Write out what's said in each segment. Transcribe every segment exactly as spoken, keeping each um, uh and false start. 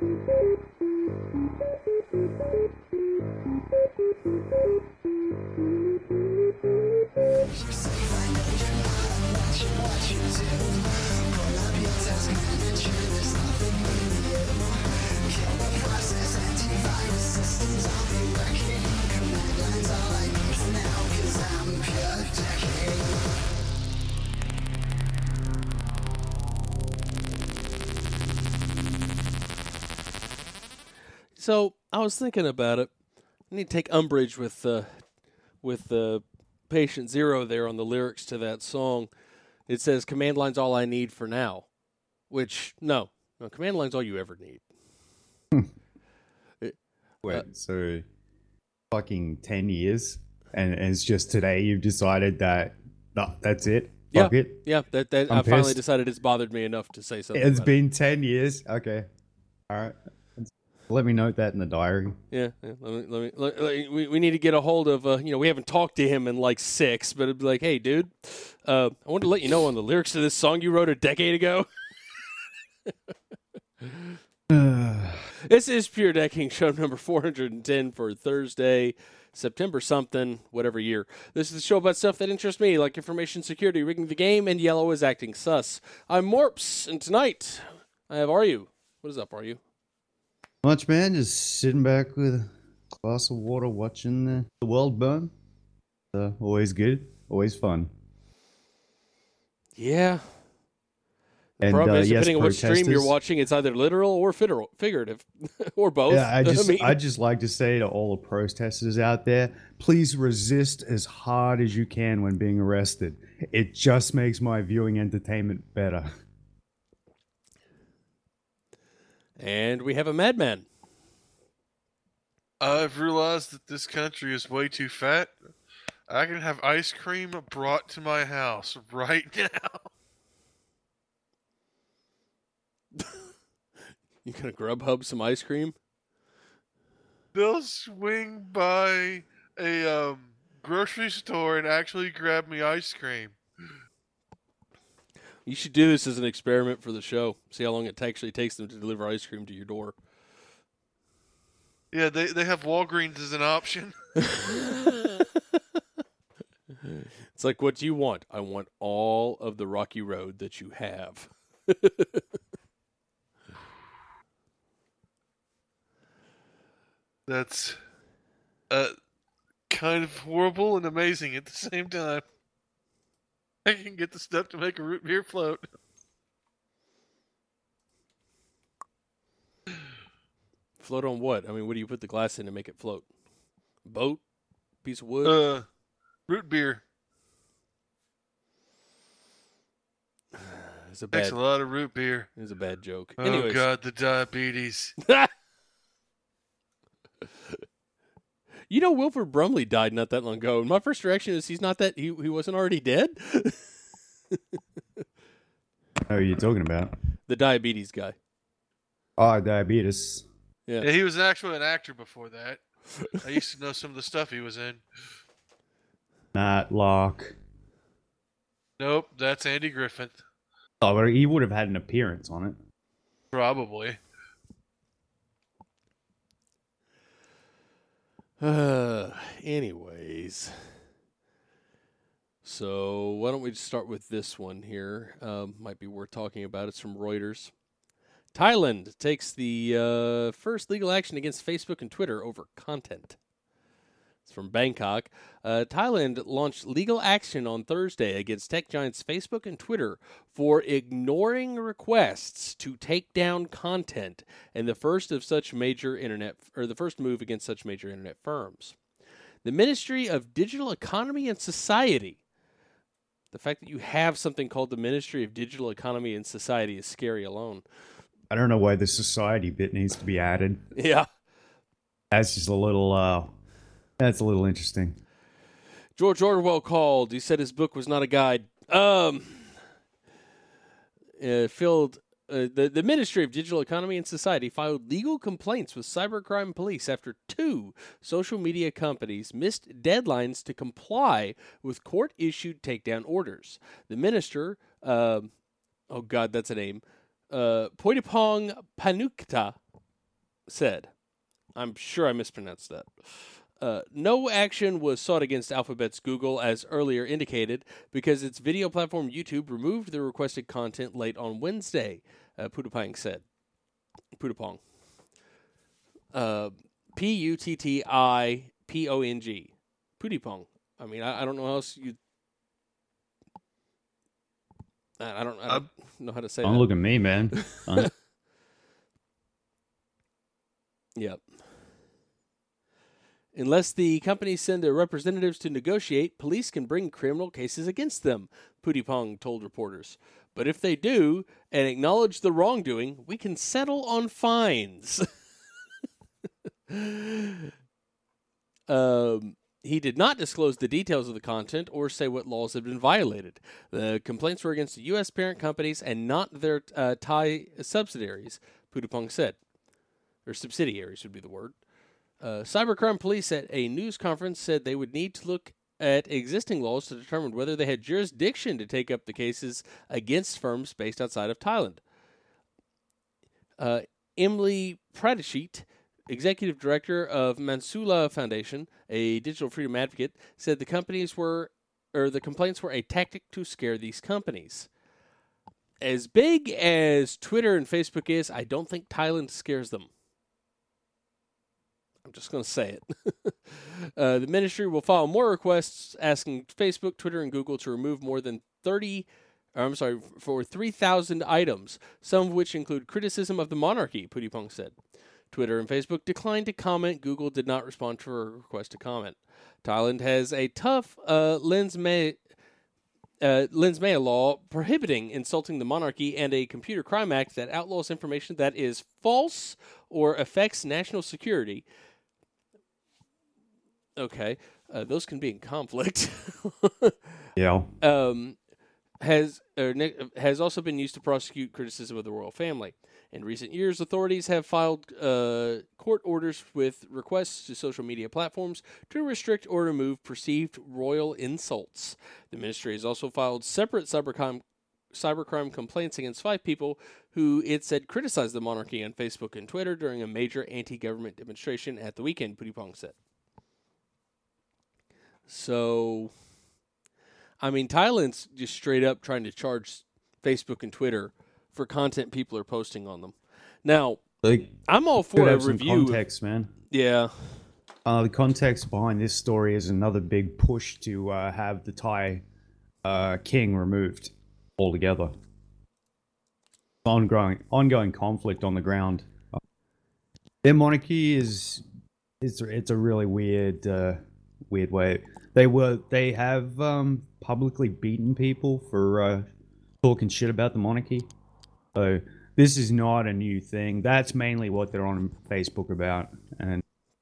So I was thinking about it. I need to take umbrage with uh, with uh, Patient Zero there on the lyrics to that song. It says, "Command line's all I need for now," which no, no, command line's all you ever need. it, Wait, uh, so fucking ten years, and, and it's just today you've decided that no, that's it. Fuck yeah, it. yeah. That, that I I'm finally pissed. decided it's bothered me enough to say something. It's about been it. ten years. Okay, all right. Let me note that in the diary. Yeah, yeah. Let me, let me, let, let, we, we need to get a hold of, uh, you know, we haven't talked to him in like six, but it'd be like, hey, dude, uh, I wanted to let you know on the lyrics to this song you wrote a decade ago. This is Pure Decking, show number four hundred ten for Thursday, September something, whatever year. This is the show about stuff that interests me, like information security, rigging the game, and Yellow is acting sus. I'm Morps, and tonight I have Are You. What is up, Are You? Much, man. Just sitting back with a glass of water, watching the, the world burn. Uh, always good, always fun. Yeah. The And, problem uh, is, yes, depending on which stream you're protesters. watching, it's either literal or figurative, figurative, or both. Yeah, I just, mean, I just like to say to all the protesters out there, please resist as hard as you can when being arrested. It just makes my viewing entertainment better. And we have a madman. I've realized that this country is way too fat. I can have ice cream brought to my house right now. You gonna Grubhub some ice cream? They'll swing by a um, grocery store and actually grab me ice cream. You should do this as an experiment for the show. See how long it actually takes them to deliver ice cream to your door. Yeah, they, they have Walgreens as an option. It's like, what do you want? I want all of the Rocky Road that you have. That's uh, kind of horrible and amazing at the same time. I can get the stuff to make a root beer float. Float on what? I mean, what do you put the glass in to make it float? Boat? Piece of wood? Uh, root beer. It's a Takes bad. a lot of root beer. It's a bad joke. Oh Anyways. God, the diabetes. You know, Wilford Brumley died not that long ago, and my first reaction is he's not that he he wasn't already dead. Who are you talking about? The diabetes guy. Oh, diabetes. Yeah. Yeah, he was actually an actor before that. I used to know some of the stuff he was in. Matlock. Nope, that's Andy Griffith. Oh, but he would have had an appearance on it. Probably. Uh, anyways. So why don't we just start with this one here? Um, might be worth talking about. It's from Reuters. Thailand takes the uh, first legal action against Facebook and Twitter over content. It's from Bangkok. Uh, Thailand launched legal action on Thursday against tech giants Facebook and Twitter for ignoring requests to take down content, and the first of such major internet, or the first move against such major internet firms. The Ministry of Digital Economy and Society. The fact that you have something called the Ministry of Digital Economy and Society is scary alone. I don't know why the society bit needs to be added. Yeah. That's just a little, uh, that's a little interesting. George Orwell called. He said his book was not a guide. Um, uh, filled, uh, the, the Ministry of Digital Economy and Society filed legal complaints with cybercrime police after two social media companies missed deadlines to comply with court-issued takedown orders. The minister, uh, oh God, that's a name, uh, Poitapong Panukta, said, I'm sure I mispronounced that. Uh, no action was sought against Alphabet's Google, as earlier indicated, because its video platform YouTube removed the requested content late on Wednesday, uh, Puttipong said. Puttipong. Uh, P U T T I P O N G. Puttipong. I mean, I, I don't know how else you... I, I don't, I don't know how to say don't that. Look at me, man. Uh, Yep. Unless the companies send their representatives to negotiate, police can bring criminal cases against them, Puttipong told reporters. But if they do and acknowledge the wrongdoing, we can settle on fines. um, he did not disclose the details of the content or say what laws had been violated. The complaints were against the U S parent companies and not their uh, Thai subsidiaries, Puttipong said. Or subsidiaries would be the word. Uh, cybercrime police at a news conference said they would need to look at existing laws to determine whether they had jurisdiction to take up the cases against firms based outside of Thailand. Uh, Emily Pradeshit, executive director of Mansula Foundation, a digital freedom advocate, said the companies were, or the complaints were a tactic to scare these companies. As big as Twitter and Facebook is, I don't think Thailand scares them. I'm just going to say it. uh, the ministry will file more requests asking Facebook, Twitter, and Google to remove more than thirty, or I'm sorry, for three thousand items, some of which include criticism of the monarchy, Puttipong said. Twitter and Facebook declined to comment. Google did not respond to a request to comment. Thailand has a tough uh, Lens May, uh, Lens May law prohibiting insulting the monarchy and a computer crime act that outlaws information that is false or affects national security. Okay, uh, those can be in conflict. yeah. Um, has or, has also been used to prosecute criticism of the royal family. In recent years, authorities have filed uh, court orders with requests to social media platforms to restrict or remove perceived royal insults. The ministry has also filed separate cybercrime cybercrime complaints against five people who it said criticized the monarchy on Facebook and Twitter during a major anti-government demonstration at the weekend, Puttipong said. So, I mean, Thailand's just straight up trying to charge Facebook and Twitter for content people are posting on them. Now, like, I'm all for a have some review. context, man. Yeah. Uh, the context behind this story is another big push to uh, have the Thai uh, king removed altogether. Ongoing, ongoing conflict on the ground. Uh, their monarchy is it's it's a really weird, uh, weird way. They were they have um, publicly beaten people for uh, talking shit about the monarchy. So this is not a new thing. That's mainly what they're on Facebook about, and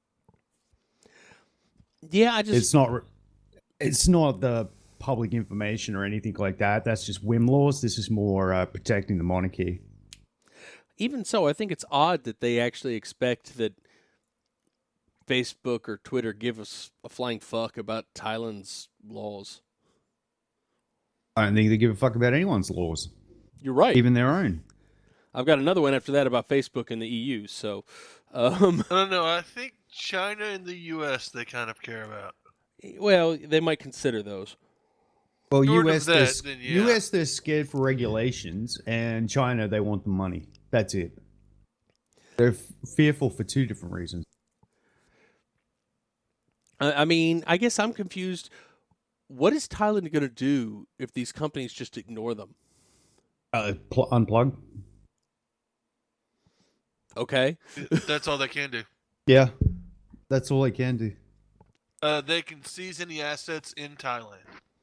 yeah, I just it's not it's not the public information or anything like that. That's just whim laws. This is more uh, protecting the monarchy. Even so, I think it's odd that they actually expect that Facebook or Twitter give us a flying fuck about Thailand's laws. I don't think they give a fuck about anyone's laws. You're right. Even their own. I've got another one after that about Facebook and the E U. So, um, I don't know. I think China and the U S they kind of care about. Well, they might consider those. Well, Short U of S, that, they're, then yeah. U S they're scared for regulations, and China they want the money. That's it. They're f- fearful for two different reasons. I, I mean, I guess I'm confused. What is Thailand going to do if these companies just ignore them? Uh, pl- unplug. Okay. That's all they can do. Yeah, that's all they can do. Uh, they can seize any assets in Thailand.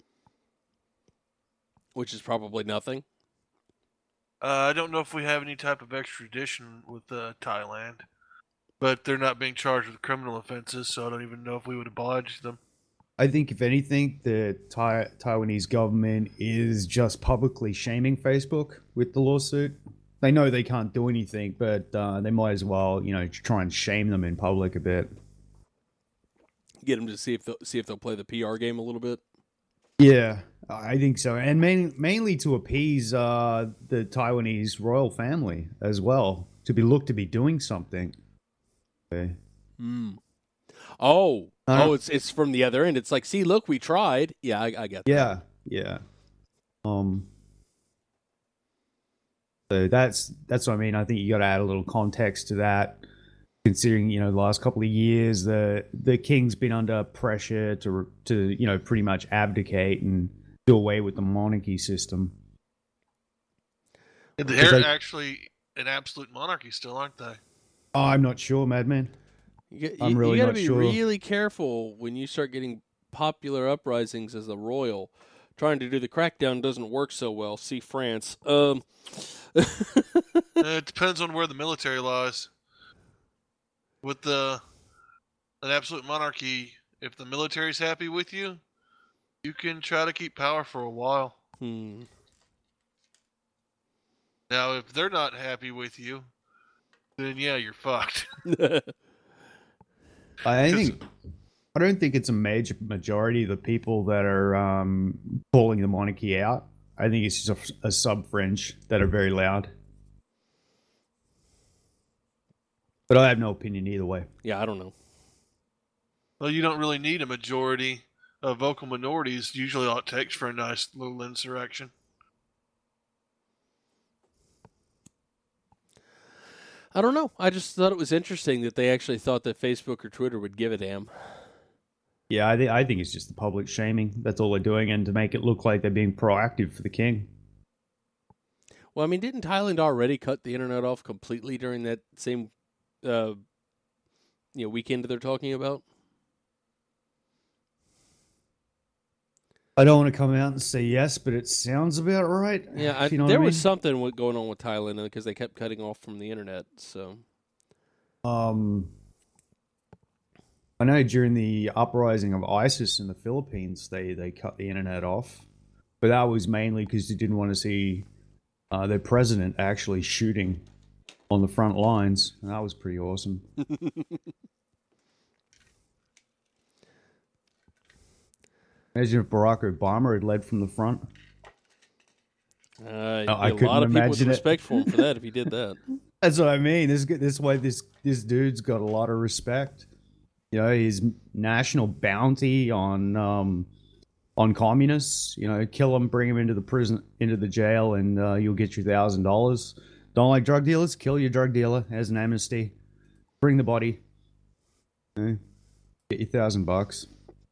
Which is probably nothing. Uh, I don't know if we have any type of extradition with uh, Thailand, but they're not being charged with criminal offenses, so I don't even know if we would oblige them. I think, if anything, the Thai- Taiwanese government is just publicly shaming Facebook with the lawsuit. They know they can't do anything, but uh, they might as well, you know, try and shame them in public a bit. Get them to see if they'll, see if they'll play the P R game a little bit. Yeah, I think so, and main, mainly to appease uh, the Taiwanese royal family as well, to be looked to be doing something. Okay. Hmm. Oh, I don't- oh, it's it's from the other end. It's like, see, look, we tried. Yeah, I, I get that. Yeah, yeah. Um. So that's that's what I mean. I think you got to add a little context to that, considering you know the last couple of years the the king's been under pressure to to you know pretty much abdicate and do away with the monarchy system. And Because they're they- actually an absolute monarchy still, aren't they? Oh, I'm not sure, Madman. You, I'm you, really you got to not be sure. really careful when you start getting popular uprisings as a royal. Trying to do the crackdown doesn't work so well. See France. Um, Uh, it depends on where the military lies. With the an absolute monarchy, if the military's happy with you, you can try to keep power for a while. hmm. Now, if they're not happy with you, then yeah, you're fucked. I think I don't think it's a major majority of the people that are um, calling the monarchy out. I think it's just a, a sub French that are very loud. But I have no opinion either way. Yeah, I don't know. Well, you don't really need a majority of vocal minorities. Usually all it takes for a nice little insurrection. I don't know. I just thought it was interesting that they actually thought that Facebook or Twitter would give a damn. Yeah, I, th- I think it's just the public shaming. That's all they're doing, and to make it look like they're being proactive for the king. Well, I mean, didn't Thailand already cut the internet off completely during that same, uh, you know, weekend that they're talking about? I don't want to come out and say yes, but it sounds about right. Yeah, I, if you know what there I was mean. something wi- going on with Thailand because they kept cutting off from the internet. So, Um, I know during the uprising of ISIS in the Philippines, they, they cut the internet off, but that was mainly because they didn't want to see uh, their president actually shooting on the front lines, and that was pretty awesome. Imagine if Barack Obama had led from the front. uh, No, I a lot couldn't of people with imagine it. respect for him for that if he did that. That's what I mean. This this way this this dude's got a lot of respect. You know, his national bounty on um, on communists. You know, kill them, bring them into the prison, into the jail, and uh, you'll get your thousand dollars. Don't like drug dealers? Kill your drug dealer as an amnesty. Bring the body. Eh, get your thousand bucks.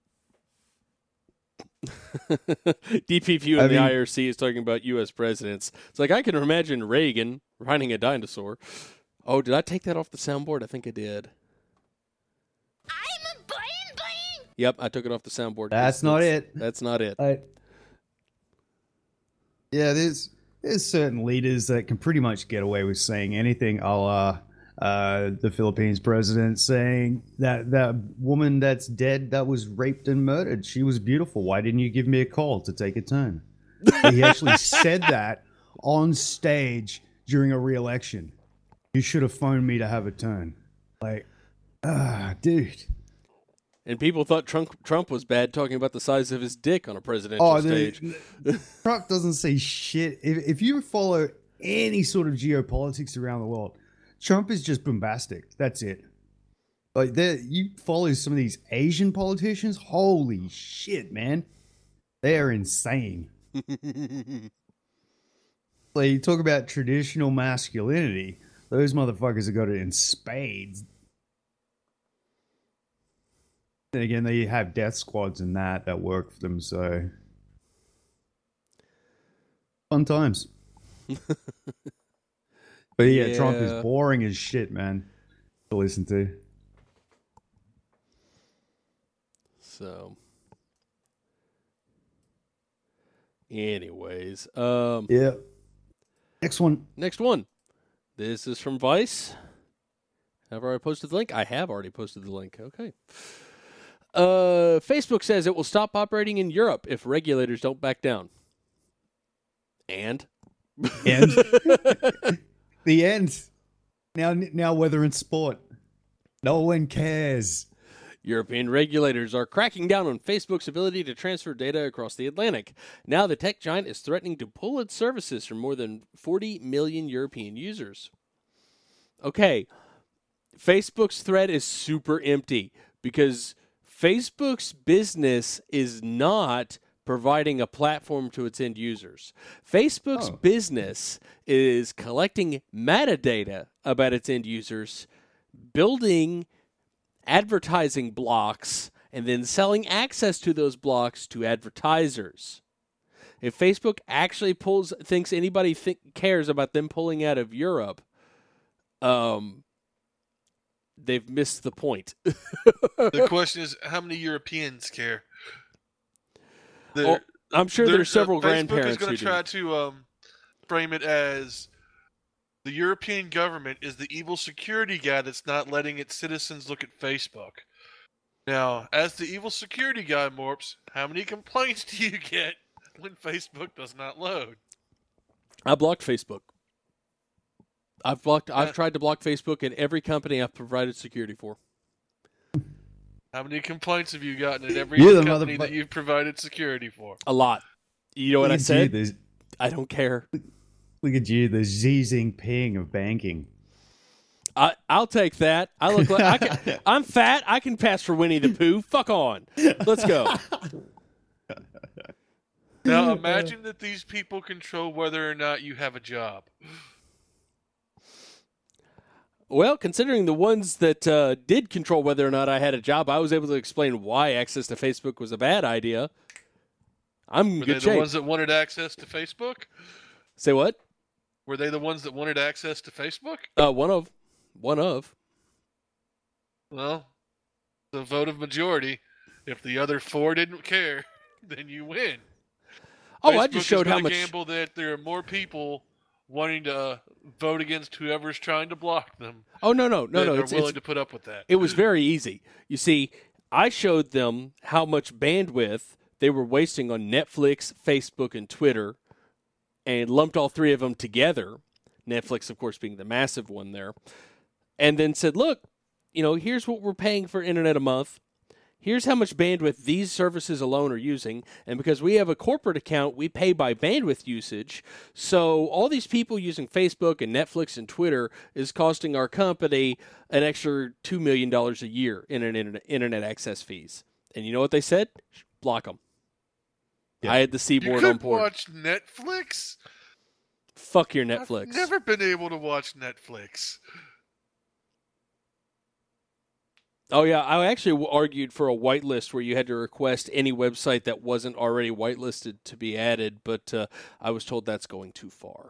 D P P U I and the mean- I R C is talking about U S presidents. It's like I can imagine Reagan riding a dinosaur. Oh, did I take that off the soundboard? I think I did. I'm a brain brain. Yep, I took it off the soundboard. 'cause That's not it. That's not it. I, yeah, there's there's certain leaders that can pretty much get away with saying anything, a la uh, the Philippines president saying that that woman that's dead that was raped and murdered, she was beautiful. Why didn't you give me a call to take a turn? He actually said that on stage during a re-election. You should have phoned me to have a turn. Like, ah, dude. And people thought Trump Trump was bad, talking about the size of his dick on a presidential Oh, stage. the, Trump doesn't say shit. If, if you follow any sort of geopolitics around the world, Trump is just bombastic. That's it. Like, there, you follow some of these Asian politicians. Holy shit, man, they are insane. Like, you talk about traditional masculinity. Those motherfuckers have got it in spades. Then again, they have death squads and that that work for them, so fun times. But yeah, Trump is Yeah. boring as shit, man, to listen to. So, anyways, um, Yeah. Next one. next one. This is from Vice. Have I already posted the link? I have already posted the link. Okay. Uh, Facebook says it will stop operating in Europe if regulators don't back down. And? And the end. Now, now, weather and sport. No one cares. European regulators are cracking down on Facebook's ability to transfer data across the Atlantic. Now the tech giant is threatening to pull its services from more than forty million European users. Okay, Facebook's thread is super empty because Facebook's business is not providing a platform to its end users. Facebook's Oh. business is collecting metadata about its end users, building advertising blocks, and then selling access to those blocks to advertisers. If Facebook actually pulls, thinks anybody th- cares about them pulling out of Europe, um, they've missed the point. The question is, how many Europeans care? The- Oh, I'm sure there- there's several uh, grandparents Facebook is going who to try do. to um, frame it as the European government is the evil security guy that's not letting its citizens look at Facebook. Now, as the evil security guy, Morps, how many complaints do you get when Facebook does not load? I blocked Facebook. I've blocked. I've Uh, tried to block Facebook at every company I've provided security for. How many complaints have you gotten at every You're the company motherfucker- that you've provided security for? A lot. You know what Look I at you, said? the- I don't care. Look at you, the Xi Jinping of banking. I, I'll take that. I look like I can, I'm fat. I can pass for Winnie the Pooh. Fuck on. Let's go. Now, imagine that these people control whether or not you have a job. Well, considering the ones that uh, did control whether or not I had a job, I was able to explain why access to Facebook was a bad idea. I'm in Were good they shape. the ones that wanted access to Facebook? Say what? Were they the ones that wanted access to Facebook? Uh, one of. One of. Well, the vote of majority. If the other four didn't care, then you win. Oh, Facebook I just showed is how gonna much. gamble that there are more people wanting to vote against whoever's trying to block them. Oh no no no that no! are It's, willing it's, to put up with that. it was very easy. You see, I showed them how much bandwidth they were wasting on Netflix, Facebook, and Twitter, and lumped all three of them together. Netflix, of course, being the massive one there, and then said, "Look, you know, here's what we're paying for internet a month. Here's how much bandwidth these services alone are using. And because we have a corporate account, we pay by bandwidth usage. So all these people using Facebook and Netflix and Twitter is costing our company an extra two million dollars a year in an internet, internet access fees." And you know what they said? Block them. Yeah. I had the You Seaboard could on board. watch Netflix? Fuck your Netflix. I've never been able to watch Netflix. Oh, yeah. I actually argued for a whitelist where you had to request any website that wasn't already whitelisted to be added, but uh, I was told that's going too far.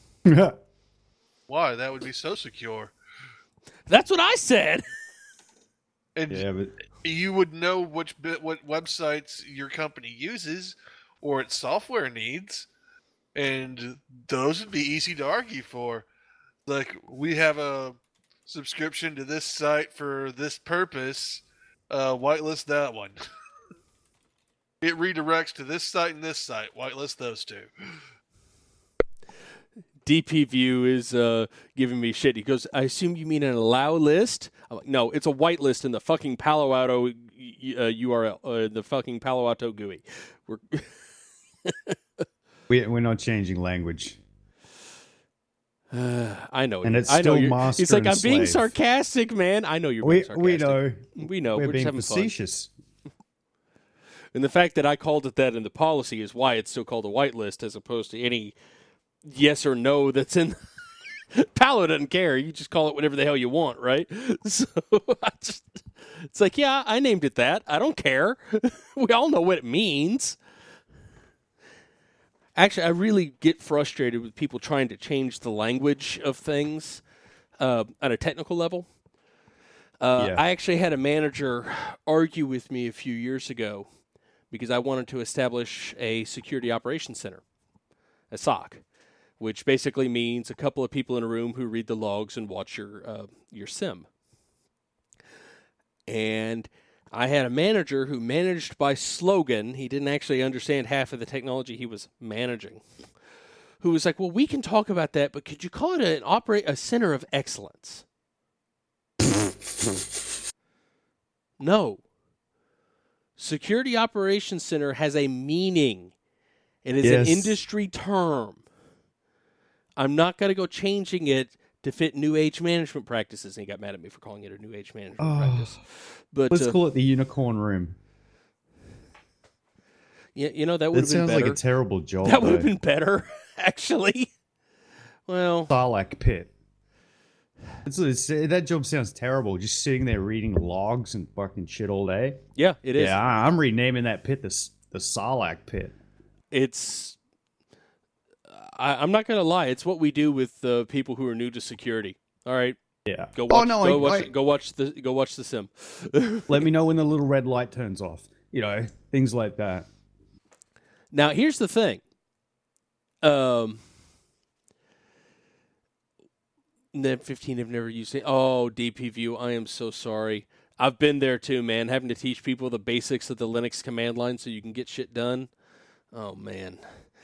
Why? That would be so secure. That's what I said. And yeah, but you would know which bit, what websites your company uses or its software needs, and those would be easy to argue for. Like, we have a subscription to this site for this purpose, uh, whitelist that one. It redirects to this site and this site, whitelist those two. D P View is uh, giving me shit. He goes, "I assume you mean an allow list?" I'm like, "No, it's a whitelist in the fucking Palo Alto uh, U R L, uh, the fucking Palo Alto G U I." We're we, we're not changing language. Uh, I know, And you- it's I know still you're- master He's like, and "I'm being slave." sarcastic, man." I know you're We being sarcastic. we know We know. we're, We're, being just having fun. facetious. And the fact that I called it that in the policy is why it's still called a whitelist as opposed to any yes or no that's in. Palo doesn't care. You just call it whatever the hell you want, right? So I just, it's like, yeah, I named it that. I don't care. We all know what it means. Actually, I really get frustrated with people trying to change the language of things uh, on a technical level. Uh, Yeah. I actually had a manager argue with me a few years ago because I wanted to establish a security operations center, a S O C, which basically means a couple of people in a room who read the logs and watch your uh, your SIM. And I had a manager who managed by slogan. He didn't actually understand half of the technology he was managing. Who was like, "Well, we can talk about that, but could you call it an operate a center of excellence?" No. Security Operations Center has a meaning. It is Yes. an industry term. I'm not going to go changing it to fit New Age management practices. And he got mad at me for calling it a New Age management Oh. practice. But Let's uh, call it the Unicorn Room. yeah, you know, that would That have been sounds better. like a terrible job. that would have though. been better, actually. Well, Sarlacc pit. It's, it's, that job sounds terrible. Just sitting there reading logs and fucking shit all day. yeah, it is. Yeah, I- I'm renaming that pit the S- the Sarlacc pit. It's I, I'm not gonna lie, it's what we do with uh, people who are new to security. All right, Yeah. go watch. oh no! go I, watch. I, go watch the. Go watch the Sim. let me know when the little red light turns off. You know, things like that. Now, here's the thing. Um, Net fifteen have never used it. Oh, D P View, I am so sorry. I've been there too, man. Having to teach people the basics of the Linux command line so you can get shit done. Oh man.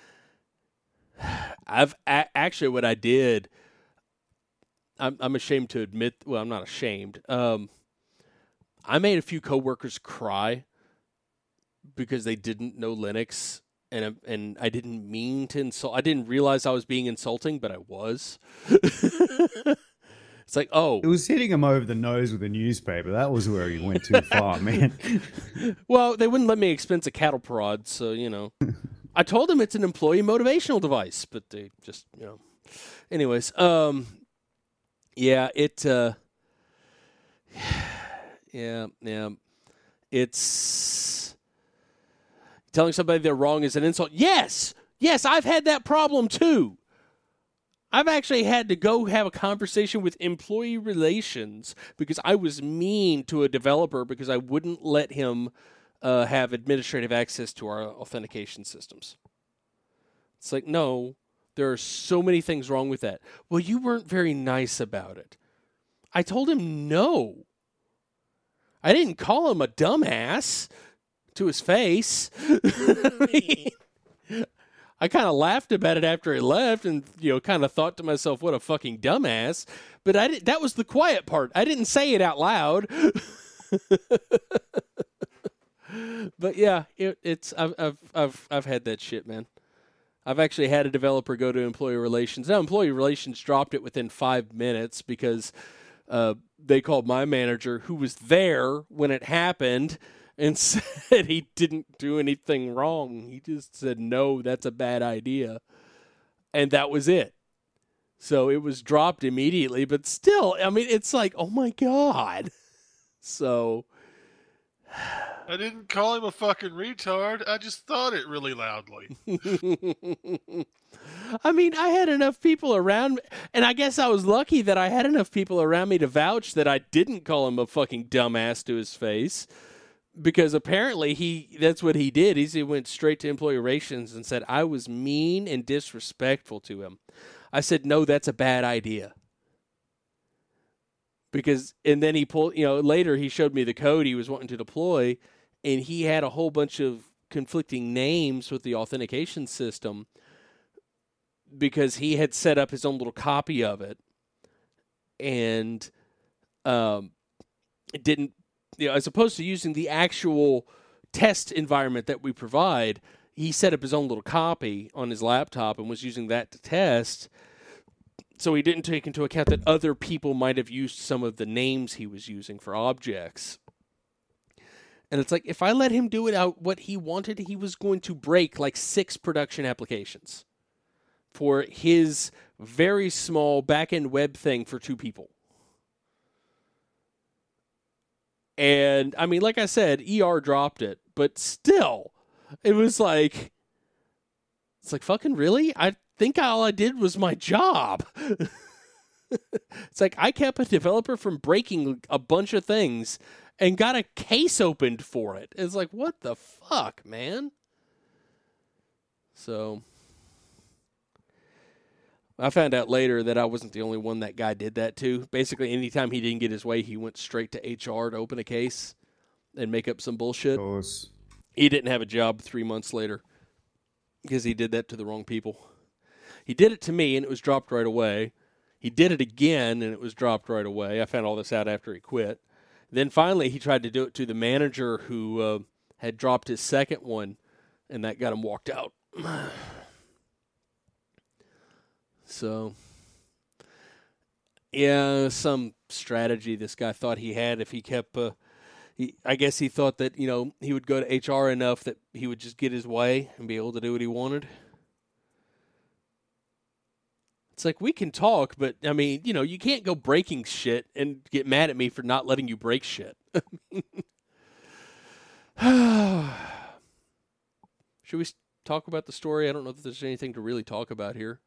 I've a- actually what I did. I'm I'm ashamed to admit. Well, I'm not ashamed. Um, I made a few coworkers cry because they didn't know Linux, and and I didn't mean to insult. I didn't realize I was being insulting, but I was. It's like, oh, It was hitting him over the nose with a newspaper. That was where he went too far, man. well, they wouldn't let me expense a cattle prod, so you know. I told them it's an employee motivational device, but they just, you know. Anyways, um, yeah, it, uh, yeah, yeah, it's telling somebody they're wrong is an insult. Yes, yes, I've had that problem too. I've actually had to go have a conversation with employee relations because I was mean to a developer because I wouldn't let him uh, have administrative access to our authentication systems. It's like, no, there are so many things wrong with that. Well, you weren't very nice about it. I told him no. I didn't call him a dumbass to his face. I mean, I kind of laughed about it after he left and, you know, kind of thought to myself, what a fucking dumbass. But I did, that was the quiet part. I didn't say it out loud. But yeah, it, it's I've, I've I've I've had that shit, man. I've actually had a developer go to employee relations. Now, employee relations dropped it within five minutes because uh, they called my manager, who was there when it happened, and said he didn't do anything wrong. He just said, no, that's a bad idea. And that was it. So it was dropped immediately, but still, I mean, it's like, oh my God. So I didn't call him a fucking retard. I just thought it really loudly. I mean, I had enough people around me, and I guess I was lucky that I had enough people around me to vouch that I didn't call him a fucking dumbass to his face. Because apparently he that's what he did. He went straight to employee relations and said, I was mean and disrespectful to him. I said, no, that's a bad idea. Because, and then he pulled, you know, later he showed me the code he was wanting to deploy, and he had a whole bunch of conflicting names with the authentication system because he had set up his own little copy of it and um, it didn't, you know, as opposed to using the actual test environment that we provide, he set up his own little copy on his laptop and was using that to test. So he didn't take into account that other people might have used some of the names he was using for objects. And it's like, if I let him do it out what he wanted, he was going to break like six production applications for his very small back-end web thing for two people. And, I mean, like I said, E R dropped it, but still, it was like, it's like, fucking really? I think all I did was my job. It's like, I kept a developer from breaking a bunch of things and got a case opened for it. It's like, what the fuck, man? So, I found out later that I wasn't the only one that guy did that to. Basically, anytime he didn't get his way, he went straight to H R to open a case and make up some bullshit. Of course. He didn't have a job three months later because he did that to the wrong people. He did it to me, and it was dropped right away. He did it again, and it was dropped right away. I found all this out after he quit. Then finally, he tried to do it to the manager who uh, had dropped his second one, and that got him walked out. So, Yeah, some strategy this guy thought he had if he kept. Uh, he, I guess he thought that, you know, he would go to H R enough that he would just get his way and be able to do what he wanted. It's like, we can talk, but I mean, you know, you can't go breaking shit and get mad at me for not letting you break shit. Should we talk about the story? I don't know if there's anything to really talk about here.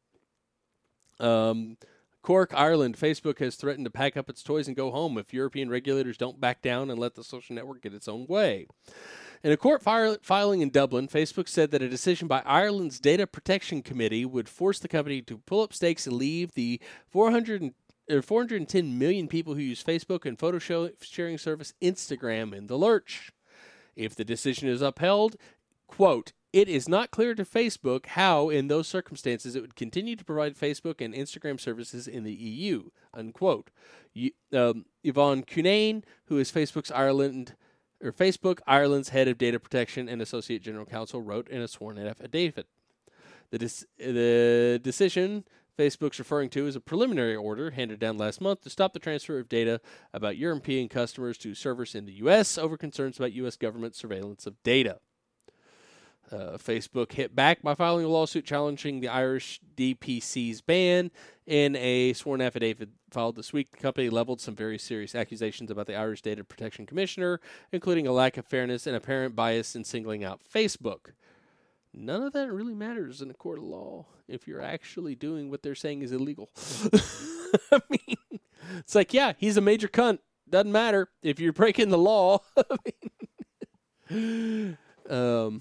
Um. Cork, Ireland, Facebook has threatened to pack up its toys and go home if European regulators don't back down and let the social network get its own way. In a court file- filing in Dublin, Facebook said that a decision by Ireland's Data Protection Committee would force the company to pull up stakes and leave the four hundred, or four hundred ten million people who use Facebook and photo sharing service Instagram in the lurch. If the decision is upheld, quote, it is not clear to Facebook how, in those circumstances, it would continue to provide Facebook and Instagram services in the E U, unquote. Um, Yvonne Cunane, who is Facebook's Ireland, or Facebook Ireland's head of data protection and associate general counsel, wrote in a sworn affidavit. The, dis- the decision Facebook's referring to is a preliminary order handed down last month to stop the transfer of data about European customers to servers in the U S over concerns about U S government surveillance of data. Uh, Facebook hit back by filing a lawsuit challenging the Irish D P C's ban. In a sworn affidavit filed this week, the company leveled some very serious accusations about the Irish Data Protection Commissioner, including a lack of fairness and apparent bias in singling out Facebook. None of that really matters in a court of law if you're actually doing what they're saying is illegal. I mean, it's like, yeah, he's a major cunt. Doesn't matter if you're breaking the law. I mean, um...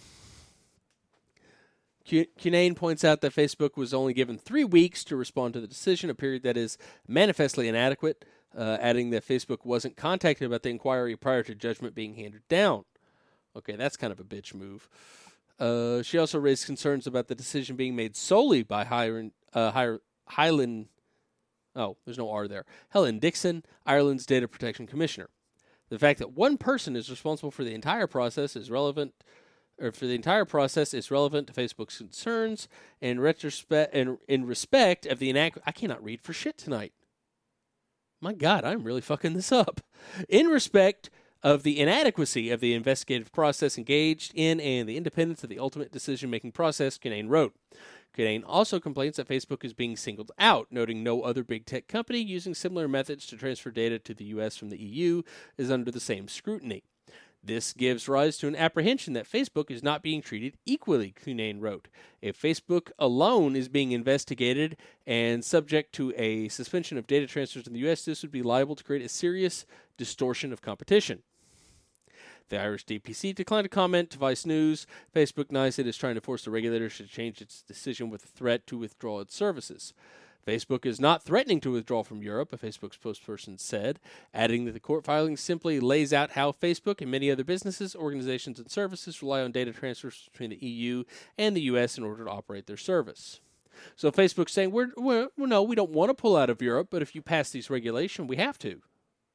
Cunane points out that Facebook was only given three weeks to respond to the decision, a period that is manifestly inadequate, uh, adding that Facebook wasn't contacted about the inquiry prior to judgment being handed down. Okay, that's kind of a bitch move. Uh, she also raised concerns about the decision being made solely by Highland, uh, Highland, oh, there's no R there, Helen Dixon, Ireland's Data Protection Commissioner. The fact that one person is responsible for the entire process is relevant or for the entire process is relevant to Facebook's concerns and retrospect and in respect of the inadequate. I cannot read for shit tonight. My God, I'm really fucking this up. In respect of the inadequacy of the investigative process engaged in and the independence of the ultimate decision-making process, Cunane wrote. Cunane also complains that Facebook is being singled out, noting no other big tech company using similar methods to transfer data to the U S from the E U is under the same scrutiny. This gives rise to an apprehension that Facebook is not being treated equally, Cunane wrote. If Facebook alone is being investigated and subject to a suspension of data transfers in the U S, this would be liable to create a serious distortion of competition. The Irish D P C declined to comment to Vice News. Facebook denies it is trying to force the regulators to change its decision with a threat to withdraw its services. Facebook is not threatening to withdraw from Europe, a Facebook spokesperson said, adding that the court filing simply lays out how Facebook and many other businesses, organizations, and services rely on data transfers between the E U and the U S in order to operate their service. So Facebook's saying, we're, we're, no, we don't want to pull out of Europe, but if you pass these regulations, we have to.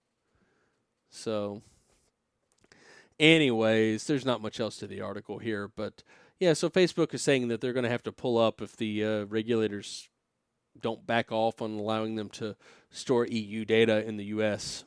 So, anyways, there's not much else to the article here, but yeah, so Facebook is saying that they're going to have to pull up if the uh, regulators don't back off on allowing them to store E U data in the U S.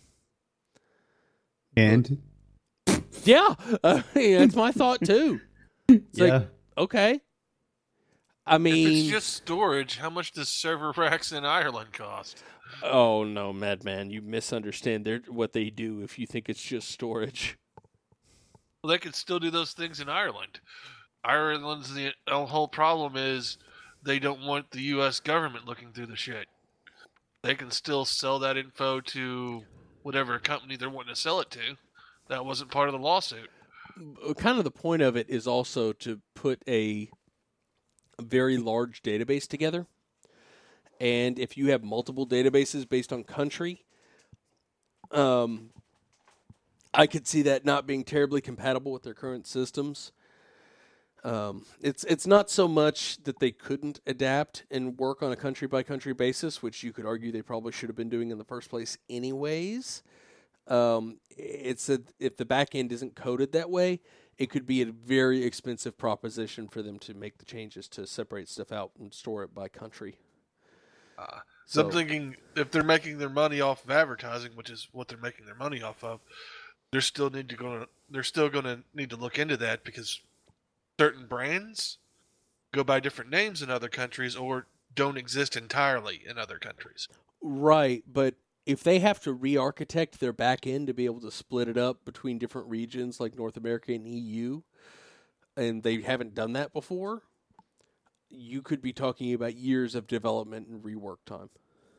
And? Yeah, uh, that's my thought too. It's yeah. like, okay. I mean, if it's just storage, how much does server racks in Ireland cost? Oh no, Madman, you misunderstand their, what they do if you think it's just storage. Well, they could still do those things in Ireland. Ireland's the, the whole problem is they don't want the U S government looking through the shit. They can still sell that info to whatever company they're wanting to sell it to. That wasn't part of the lawsuit. Kind of the point of it is also to put a very large database together. And if you have multiple databases based on country, um, I could see that not being terribly compatible with their current systems. Um, it's it's not so much that they couldn't adapt and work on a country-by-country basis, which you could argue they probably should have been doing in the first place anyways. Um, it's a, if the back end isn't coded that way, it could be a very expensive proposition for them to make the changes to separate stuff out and store it by country. Uh, So So I'm thinking if they're making their money off of advertising, which is what they're making their money off of, they're still need to go. They're still going to need to look into that because certain brands go by different names in other countries or don't exist entirely in other countries. right, but if they have to re-architect their back end to be able to split it up between different regions like North America and E U, and they haven't done that before, you could be talking about years of development and rework time.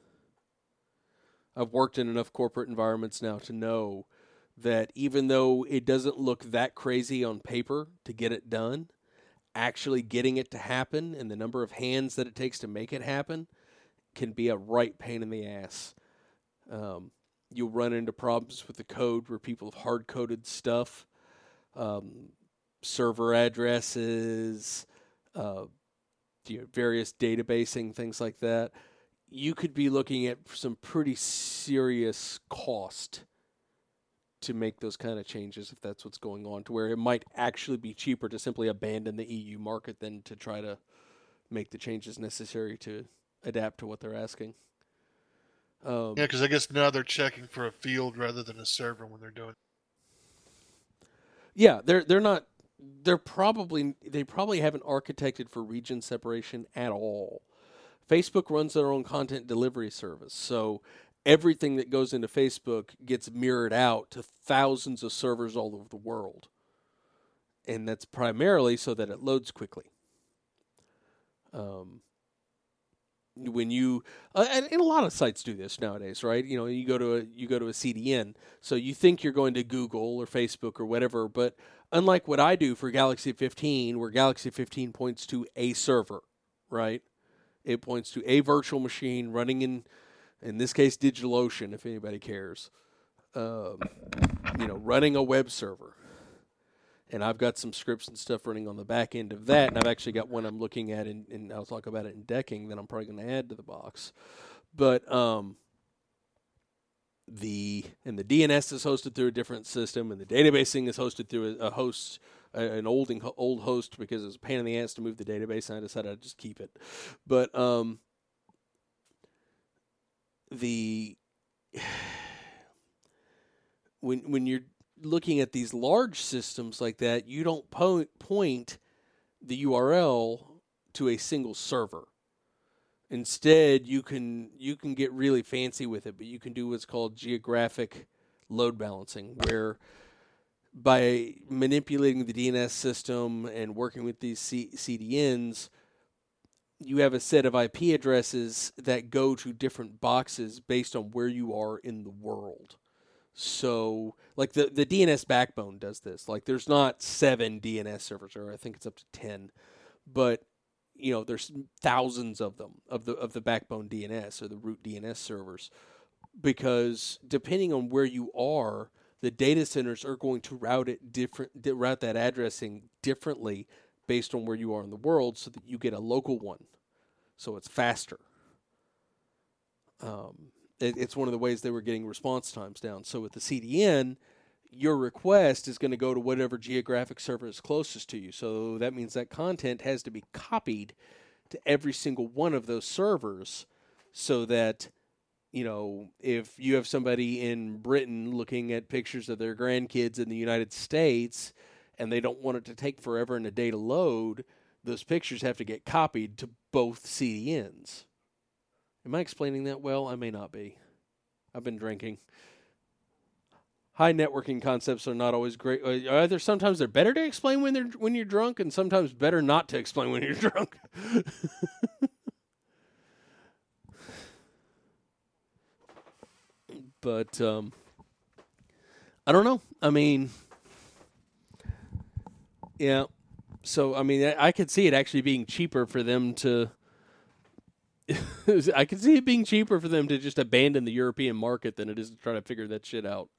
I've worked in enough corporate environments now to know that even though it doesn't look that crazy on paper to get it done, actually getting it to happen and the number of hands that it takes to make it happen can be a right pain in the ass. Um, you'll run into problems with the code where people have hard-coded stuff, um, server addresses, uh, you know, various databasing, things like that. You could be looking at some pretty serious cost to make those kind of changes if that's what's going on, to where it might actually be cheaper to simply abandon the E U market than to try to make the changes necessary to adapt to what they're asking. Um, Yeah, because I guess now they're checking for a field rather than a server when they're doing. yeah, they're they're not. They're probably they probably haven't architected for region separation at all. Facebook runs their own content delivery service, so everything that goes into Facebook gets mirrored out to thousands of servers all over the world. And that's primarily so that it loads quickly. Um, when you uh, and, and a lot of sites do this nowadays, right? You know, you go to a you go to a C D N, so you think you're going to Google or Facebook or whatever, but unlike what I do for Galaxy fifteen, where Galaxy fifteen points to a server, right? It points to a virtual machine running in in this case, DigitalOcean, if anybody cares, um, you know, running a web server. And I've got some scripts and stuff running on the back end of that, and I've actually got one I'm looking at, in, and I'll talk about it in decking that I'm probably going to add to the box. But um, the and the D N S is hosted through a different system, and the databasing is hosted through a, a host, a, an old old host, because it was a pain in the ass to move the database, and I decided I'd just keep it. But um, the when when you're looking at these large systems like that, you don't po- point the U R L to a single server. Instead, you can you can get really fancy with it, but you can do what's called geographic load balancing, where by manipulating the D N S system and working with these C- CDNs, you have a set of I P addresses that go to different boxes based on where you are in the world. So, like the, the D N S backbone does this. Like, there's not seven D N S servers, or I think it's up to ten, but you know, there's thousands of them of the of the backbone D N S or the root D N S servers, because depending on where you are, the data centers are going to route it different, route that addressing differently based on where you are in the world, so that you get a local one, so it's faster. Um, it, it's one of the ways they were getting response times down. So with the C D N, your request is going to go to whatever geographic server is closest to you. So that means that content has to be copied to every single one of those servers, so that, you know, if you have somebody in Britain looking at pictures of their grandkids in the United States, and they don't want it to take forever and a day to load, those pictures have to get copied to both C D Ns. Am I explaining that well? I may not be. I've been drinking. High networking concepts are not always great. Either sometimes they're better to explain when they're when you're drunk, and sometimes better not to explain when you're drunk. But um, I don't know. I mean, yeah. So I mean, I could see it actually being cheaper for them to. I could see it being cheaper for them to just abandon the European market than it is to try to figure that shit out.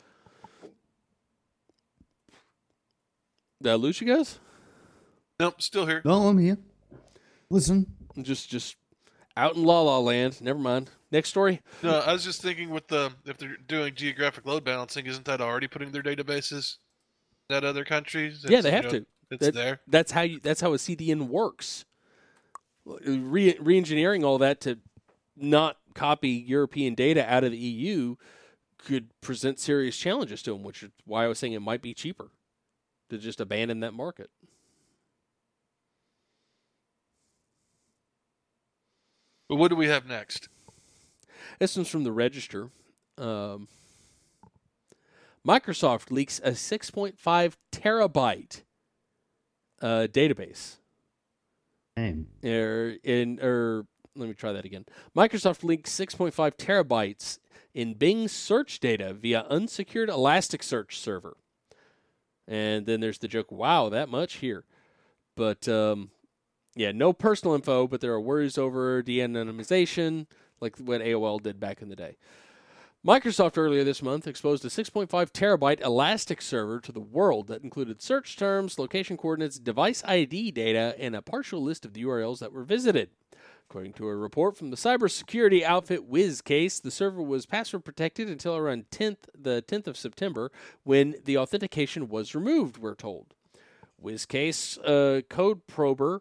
Did I lose you guys? Nope, still here. No, I'm here. Listen. Just, just out in La La Land. Never mind. Next story. No, I was just thinking with the if they're doing geographic load balancing, isn't that already putting their databases in other countries? It's, Yeah, they have you know, to. It's That- there. That's how you. That's how a C D N works. Re re-engineering all that to not copy European data out of the E U could present serious challenges to them, which is why I was saying it might be cheaper to just abandon that market. But what do we have next? This one's from the Register. Um, Microsoft leaks a six point five terabyte uh, database. Damn. Er, in, er, let me try that again. Microsoft leaked six point five terabytes in Bing search data via unsecured Elasticsearch server. And then there's the joke, wow, that much here. But, um, yeah, no personal info, but there are worries over de-anonymization, like what A O L did back in the day. Microsoft earlier this month exposed a six point five terabyte Elastic server to the world that included search terms, location coordinates, device I D data, and a partial list of the U R Ls that were visited. According to a report from the cybersecurity outfit WizCase, the server was password protected until around tenth, the tenth of September, when the authentication was removed, we're told. WizCase uh, code prober.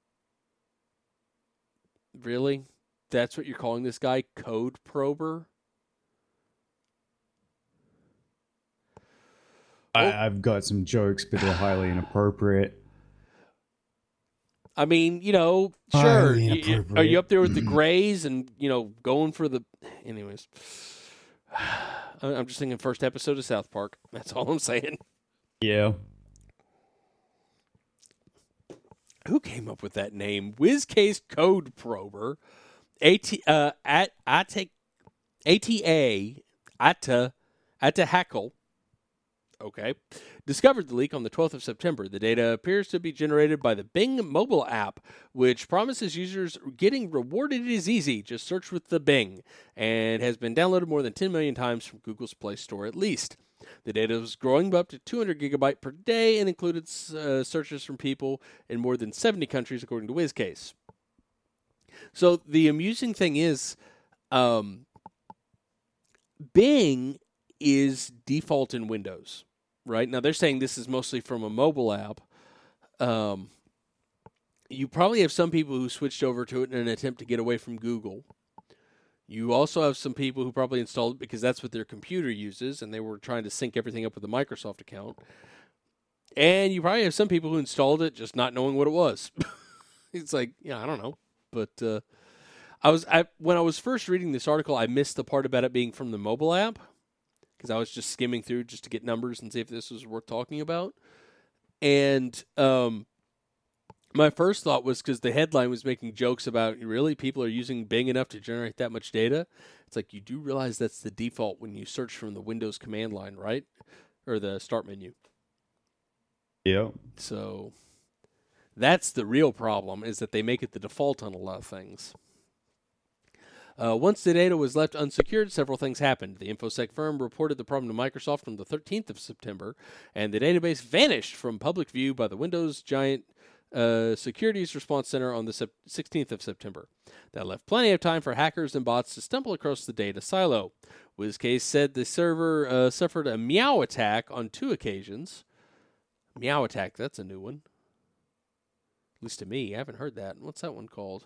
Really? That's what you're calling this guy? Code prober? I, I've got some jokes, but they're highly inappropriate. I mean, you know, sure. Highly You- you- inappropriate. are you up there with the Grays and, you know, going for the... Anyways. I- I'm just thinking first episode of South Park. That's all I'm saying. Yeah. Who came up with that name? WizCase Code Prober. AT, uh, at, at, A T A, Ata, Ata Hackle. Okay. Discovered the leak on the twelfth of September. The data appears to be generated by the Bing mobile app, which promises users getting rewarded is easy. Just search with the Bing, and has been downloaded more than ten million times from Google's Play Store at least. The data was growing up to two hundred gigabyte per day and included uh, searches from people in more than seventy countries, according to WizCase. So the amusing thing is, um, Bing is default in Windows. Right? Now, they're saying this is mostly from a mobile app. Um, you probably have some people who switched over to it in an attempt to get away from Google. You also have some people who probably installed it because that's what their computer uses, and they were trying to sync everything up with a Microsoft account. And you probably have some people who installed it just not knowing what it was. It's like, yeah, I don't know. But uh, I was I, when I was first reading this article, I missed the part about it being from the mobile app, because I was just skimming through just to get numbers and see if this was worth talking about. And um, my first thought was because the headline was making jokes about, really, people are using Bing enough to generate that much data? It's like, you do realize that's the default when you search from the Windows command line, right? Or the start menu. Yeah. So that's the real problem, is that they make it the default on a lot of things. Uh, once the data was left unsecured, several things happened. The InfoSec firm reported the problem to Microsoft on the thirteenth of September, and the database vanished from public view by the Windows Giant uh, Securities Response Center on the sixteenth of September. That left plenty of time for hackers and bots to stumble across the data silo. WizCase said the server uh, suffered a meow attack on two occasions. Meow attack, that's a new one. At least to me. I haven't heard that. What's that one called?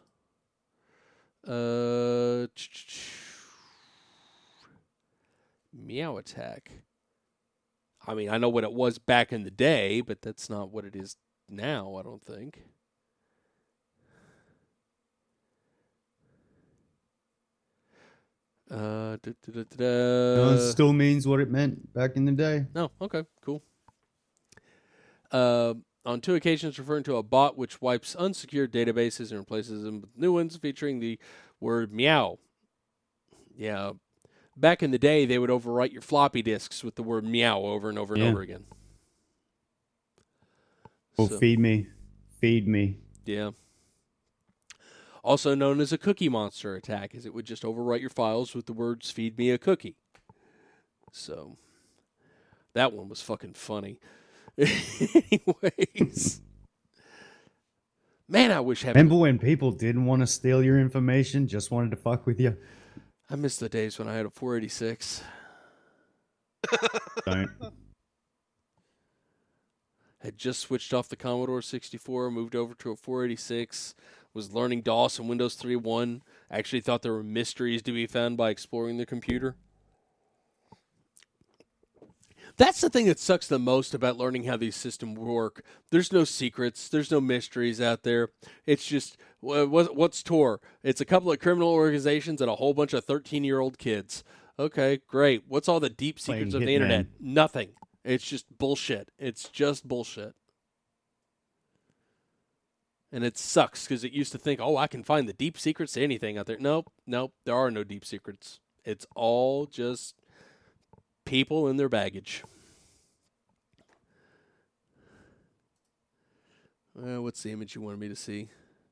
Uh, meow attack. I mean, I know what it was back in the day, but that's not what it is now, I don't think. Uh, da, da, da, da, No, it da. still means what it meant back in the day. No, okay, cool. Uh, on two occasions, referring to a bot which wipes unsecured databases and replaces them with new ones, featuring the word meow. Yeah, back in the day, they would overwrite your floppy disks with the word meow over and over and Yeah. over again. Well, So, feed me. Feed me. yeah. Also known as a cookie monster attack, as it would just overwrite your files with the words "feed me a cookie." So, that one was fucking funny. Anyways, man, I wish having. Remember when people didn't want to steal your information, just wanted to fuck with you? I miss the days when I had a four eighty-six. Don't. Had just switched off the Commodore sixty-four, moved over to a four eighty-six. was learning DOS and Windows three point one. Actually thought there were mysteries to be found by exploring the computer. That's the thing that sucks the most about learning how these systems work. There's no secrets. There's no mysteries out there. It's just, what's Tor? It's a couple of criminal organizations and a whole bunch of thirteen-year-old kids. Okay, great. What's all the deep secrets Playing of the Hitman. internet? Nothing. It's just bullshit. It's just bullshit. And it sucks because it used to think, oh, I can find the deep secrets to anything out there. Nope, nope, there are no deep secrets. It's all just people and their baggage. Uh, what's the image you wanted me to see?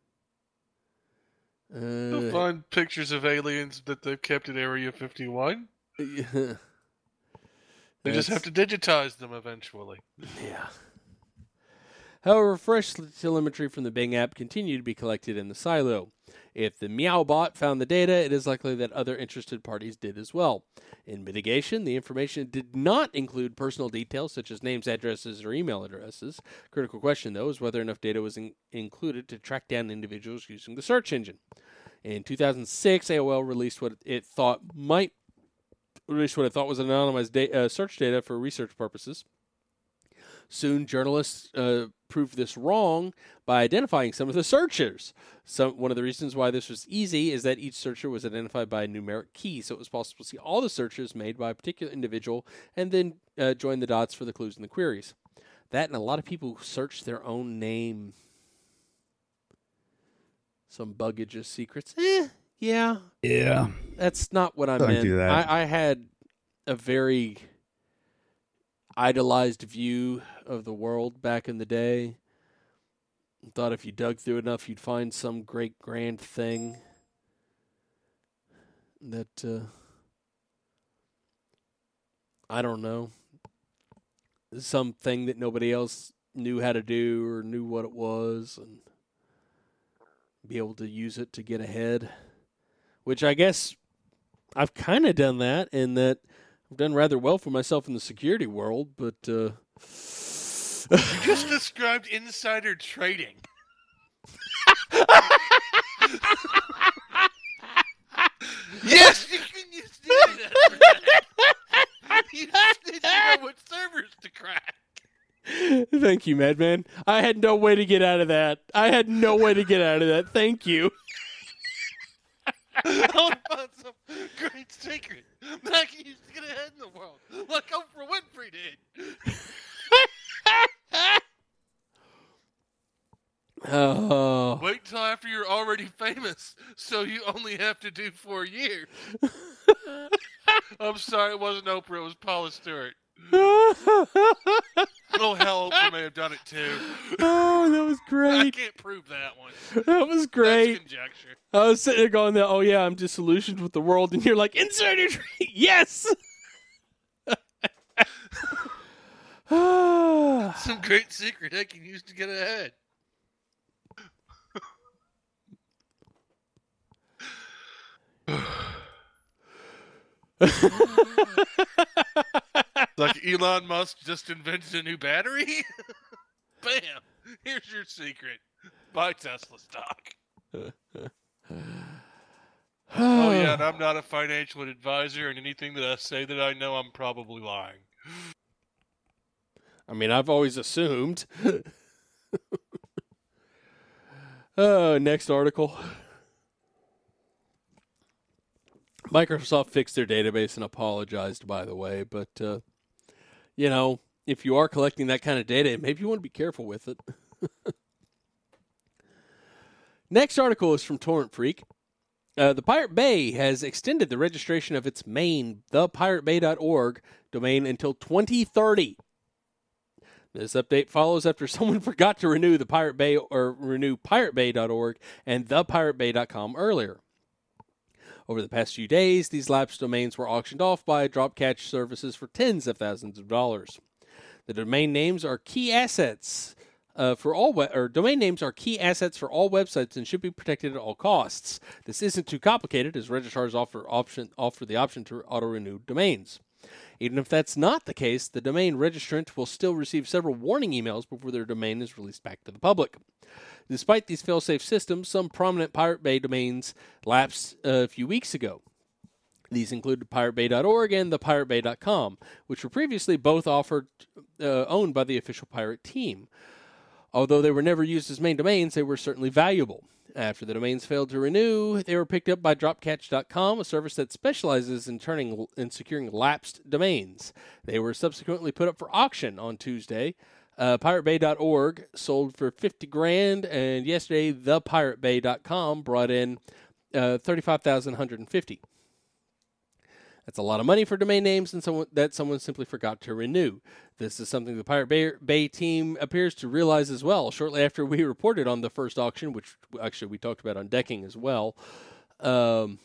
You'll Uh, find pictures of aliens that they've kept at Area fifty-one. yeah. They just have to digitize them eventually. Yeah. However, fresh telemetry from the Bing app continued to be collected in the silo. If the MeowBot found the data, it is likely that other interested parties did as well. In mitigation, the information did not include personal details such as names, addresses, or email addresses. Critical question, though, is whether enough data was in- included to track down individuals using the search engine. In two thousand six, A O L released what it thought might released what it thought was anonymized da- uh, search data for research purposes. Soon, journalists uh, proved this wrong by identifying some of the searchers. Some, one of the reasons why this was easy is that each searcher was identified by a numeric key, so it was possible to see all the searches made by a particular individual and then uh, join the dots for the clues in the queries. That and a lot of people search their own name. Some buggages secrets. Eh, yeah. Yeah. That's not what I Don't meant. do that. I, I had a very idolized view of the world back in the day. Thought if you dug through enough, you'd find some great grand thing that, uh, I don't know, something that nobody else knew how to do or knew what it was, and be able to use it to get ahead. Which I guess I've kind of done that, in that I've done rather well for myself in the security world, but uh, You just described insider trading. Yes, you can use that. You just need to know what servers to crack. Thank you, Madman. I had no way to get out of that. I had no way to get out of that. Thank you. I want to find some great secret that I can use to get ahead in the world, like Oprah Winfrey did. Oh. Wait till after you're already famous, so you only have to do four years. I'm sorry, it wasn't Oprah, it was Paula Stewart. Oh, hell, Oprah may have done it too. Oh, that was I great. can't prove that one. That was great. That's conjecture. I was sitting there going, "Oh yeah, I'm disillusioned with the world," and you're like, "Insider trading, yes." Some great secret I can use to get ahead. Like Elon Musk just invented a new battery? Bam! Here's your secret. Buy Tesla stock. Oh yeah, and I'm not a financial advisor, and anything that I say that I know, I'm probably lying. I mean, I've always assumed. uh, next article. Microsoft fixed their database and apologized, by the way. But, uh, you know, if you are collecting that kind of data, maybe you want to be careful with it. Next article is from Torrent Freak. Uh, the Pirate Bay has extended the registration of its main, the pirate bay dot org domain until twenty thirty. This update follows after someone forgot to renew the Pirate Bay or renew pirate bay dot org and the pirate bay dot com earlier. Over the past few days, these lapsed domains were auctioned off by drop catch services for tens of thousands of dollars. The domain names are key assets uh, for all we- or domain names are key assets for all websites and should be protected at all costs. This isn't too complicated, as registrars offer option offer the option to auto renew domains. Even if that's not the case, the domain registrant will still receive several warning emails before their domain is released back to the public. Despite these fail-safe systems, some prominent Pirate Bay domains lapsed a few weeks ago. These included pirate bay dot org and the pirate bay dot com, which were previously both offered uh, owned by the official pirate team. Although they were never used as main domains, they were certainly valuable. After the domains failed to renew, they were picked up by dropcatch dot com, a service that specializes in turning in securing lapsed domains. They were subsequently put up for auction on Tuesday. Uh, pirate bay dot org sold for fifty grand, and yesterday the pirate bay dot com brought in uh, thirty-five thousand one hundred fifty. That's a lot of money for domain names and someone that someone simply forgot to renew. This is something the Pirate Bay, Bay team appears to realize as well. Shortly after we reported on the first auction, which actually we talked about on Decking as well, um,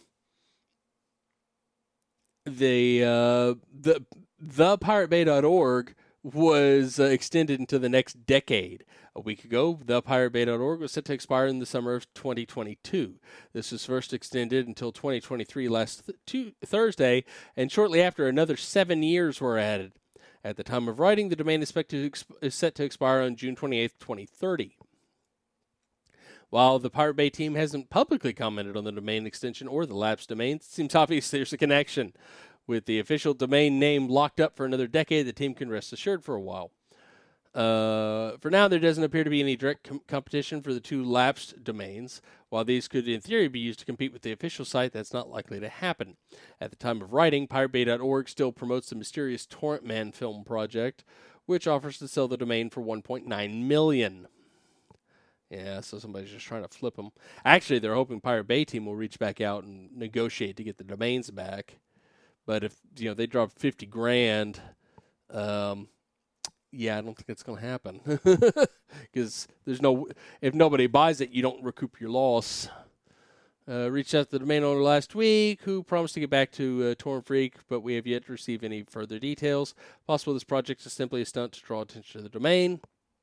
the uh, the the pirate bay dot org was uh, extended into the next decade. A week ago, the pirate bay dot org was set to expire in the summer of twenty twenty-two. This was first extended until twenty twenty-three last th- two, Thursday, and shortly after, another seven years were added. At the time of writing, the domain is, to exp- is set to expire on June twenty-eighth, twenty thirty. While the Pirate Bay team hasn't publicly commented on the domain extension or the lapsed domains, it seems obvious there's a connection. With the official domain name locked up for another decade, the team can rest assured for a while. Uh, for now, there doesn't appear to be any direct com- competition for the two lapsed domains. While these could, in theory, be used to compete with the official site, that's not likely to happen. At the time of writing, pirate bay dot org still promotes the mysterious Torrent Man film project, which offers to sell the domain for one point nine million dollars. Yeah, so somebody's just trying to flip them. Actually, they're hoping Pirate Bay team will reach back out and negotiate to get the domains back. But if you know they drop fifty grand, um, yeah, I don't think it's going to happen because there's no. If nobody buys it, you don't recoup your loss. Uh, reached out to the domain owner last week, who promised to get back to uh, Torrent Freak, but we have yet to receive any further details. Possible this project is simply a stunt to draw attention to the domain.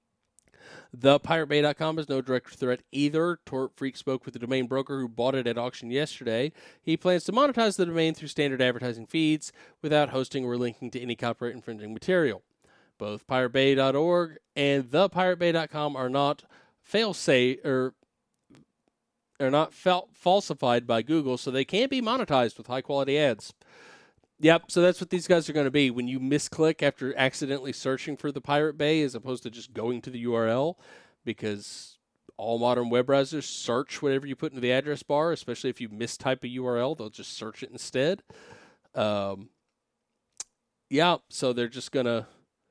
The pirate bay dot com is no direct threat either. Torrent Freak spoke with the domain broker who bought it at auction yesterday. He plans to monetize the domain through standard advertising feeds without hosting or linking to any copyright infringing material. Both pirate bay dot org and the pirate bay dot com are not fail-safe or are not fal- falsified by Google, so they can't be monetized with high-quality ads. Yep, so that's what these guys are going to be. When you misclick after accidentally searching for the Pirate Bay as opposed to just going to the U R L, because all modern web browsers search whatever you put into the address bar, especially if you mistype a U R L, they'll just search it instead. Um, yeah, so they're just going to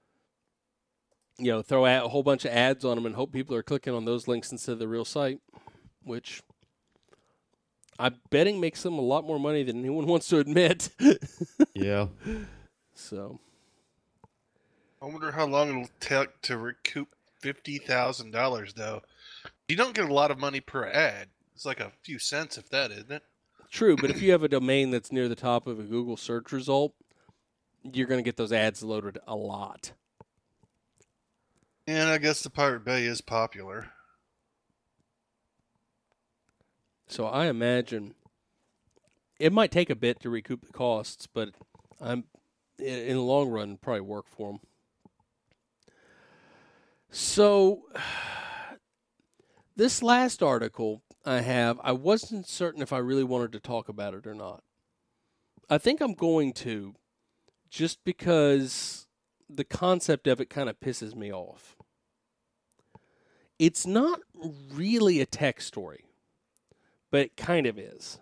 you know, throw a whole bunch of ads on them and hope people are clicking on those links instead of the real site, which I'm betting makes them a lot more money than anyone wants to admit. Yeah. So. I wonder how long it'll take to recoup fifty thousand dollars, though. You don't get a lot of money per ad. It's like a few cents, if that, isn't it? True, but if you have a domain that's near the top of a Google search result, you're going to get those ads loaded a lot. And I guess the Pirate Bay is popular. So I imagine it might take a bit to recoup the costs, but I'm in the long run probably work for them. So this last article I have, I wasn't certain if I really wanted to talk about it or not. I think I'm going to, just because the concept of it kind of pisses me off. It's not really a tech story, but it kind of is.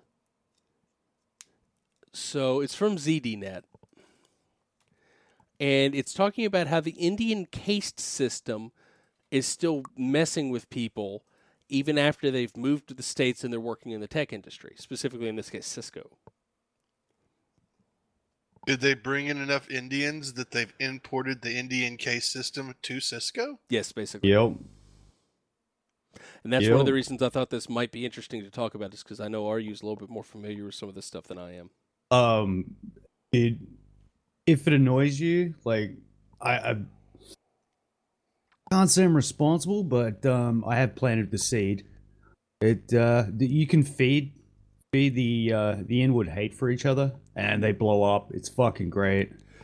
So it's from Z D Net. And it's talking about how the Indian caste system is still messing with people even after they've moved to the States and they're working in the tech industry, specifically in this case, Cisco. Did they bring in enough Indians that they've imported the Indian case system to Cisco? Yes, basically. Yep. And that's Yep. one of the reasons I thought this might be interesting to talk about, is because I know R U's a little bit more familiar with some of this stuff than I am. Um, it if it annoys you, like I, I can't say I'm responsible, but um, I have planted the seed. It uh, the, you can feed feed the uh, the inward hate for each other, and they blow up. It's fucking great.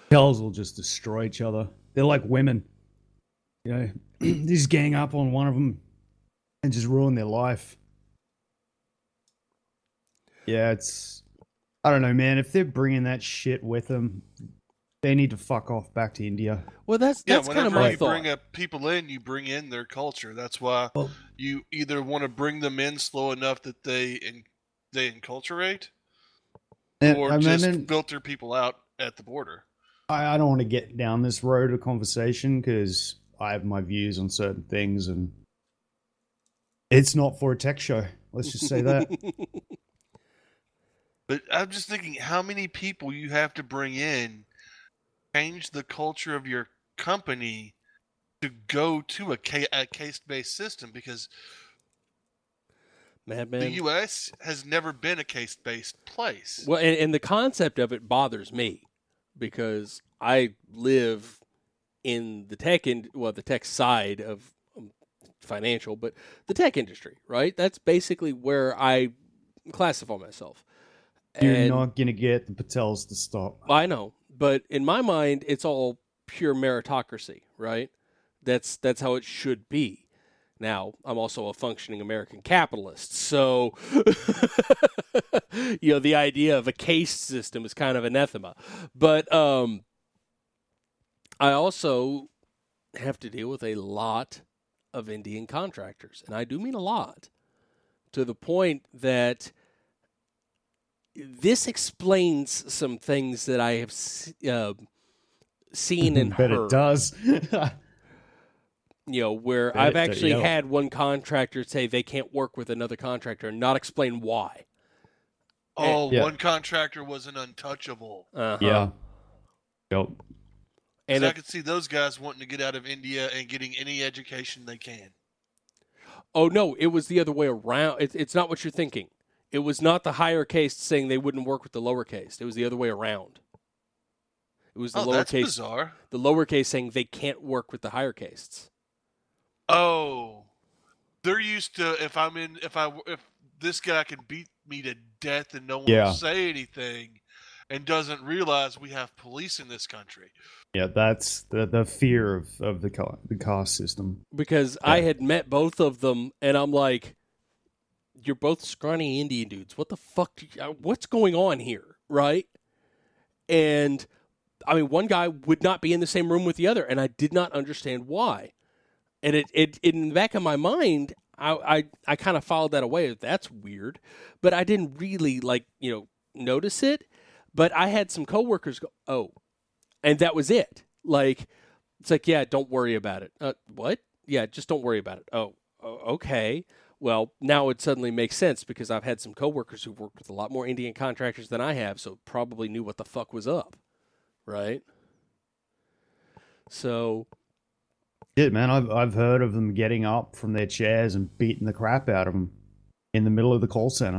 Girls will just destroy each other. They're like women. You know, they just gang up on one of them and just ruin their life. Yeah, it's... I don't know, man. If they're bringing that shit with them, they need to fuck off back to India. Well, that's Yeah, that's kind of whenever my you thought. bring up people in, you bring in their culture. That's why Well, you either want to bring them in slow enough that they in, they enculturate, and, or I mean, just and filter people out at the border. I, I don't want to get down this road of conversation because I have my views on certain things, and it's not for a tech show. Let's just say that. But I'm just thinking how many people you have to bring in, change the culture of your company to go to a, ca- a case-based system, because Madman. the U S has never been a case-based place. Well, and, and the concept of it bothers me because I live in the tech in well, the tech side of um, financial, but the tech industry, right? That's basically where I classify myself. You're And not going to get the Patels to stop. I know, but in my mind, it's all pure meritocracy, right? That's that's how it should be. Now, I'm also a functioning American capitalist, so you know the idea of a caste system is kind of anathema. But um, I also have to deal with a lot of Indian contractors, and I do mean a lot, to the point that this explains some things that I have uh, seen and Bet heard. it does. You know, where Bet I've it, actually yeah. had one contractor say they can't work with another contractor and not explain why. Oh, Yeah. one contractor was an untouchable. Uh-huh. Yeah. Yep. And 'Cause I if- could see those guys wanting to get out of India and getting any education they can. oh no, it was the other way around. It, it's not what you're thinking. It was not the higher caste saying they wouldn't work with the lower caste. It was the other way around. It was the Oh, lower that's case, bizarre. the lower case saying they can't work with the higher castes. Oh, they're used to if I'm in if I if this guy can beat me to death and no one Yeah. will say anything, and doesn't realize we have police in this country. Yeah, that's the the fear of, of the ca- the caste system. Because I Yeah. had met both of them, and I'm like, you're both scrawny Indian dudes. What the fuck? do you- What's going on here, right? And I mean, one guy would not be in the same room with the other, and I did not understand why. And it, it, in the back of my mind, I, I, I kind of followed that away. That's weird, but I didn't really like you know notice it. But I had some coworkers go, oh, and that was it. Like, it's like, yeah, don't worry about it. Uh, what? Yeah, just don't worry about it. Oh, o- okay. Well, now it suddenly makes sense because I've had some coworkers who've worked with a lot more Indian contractors than I have, so probably knew what the fuck was up, right? So, Yeah, man, I've I've heard of them getting up from their chairs and beating the crap out of them in the middle of the call center.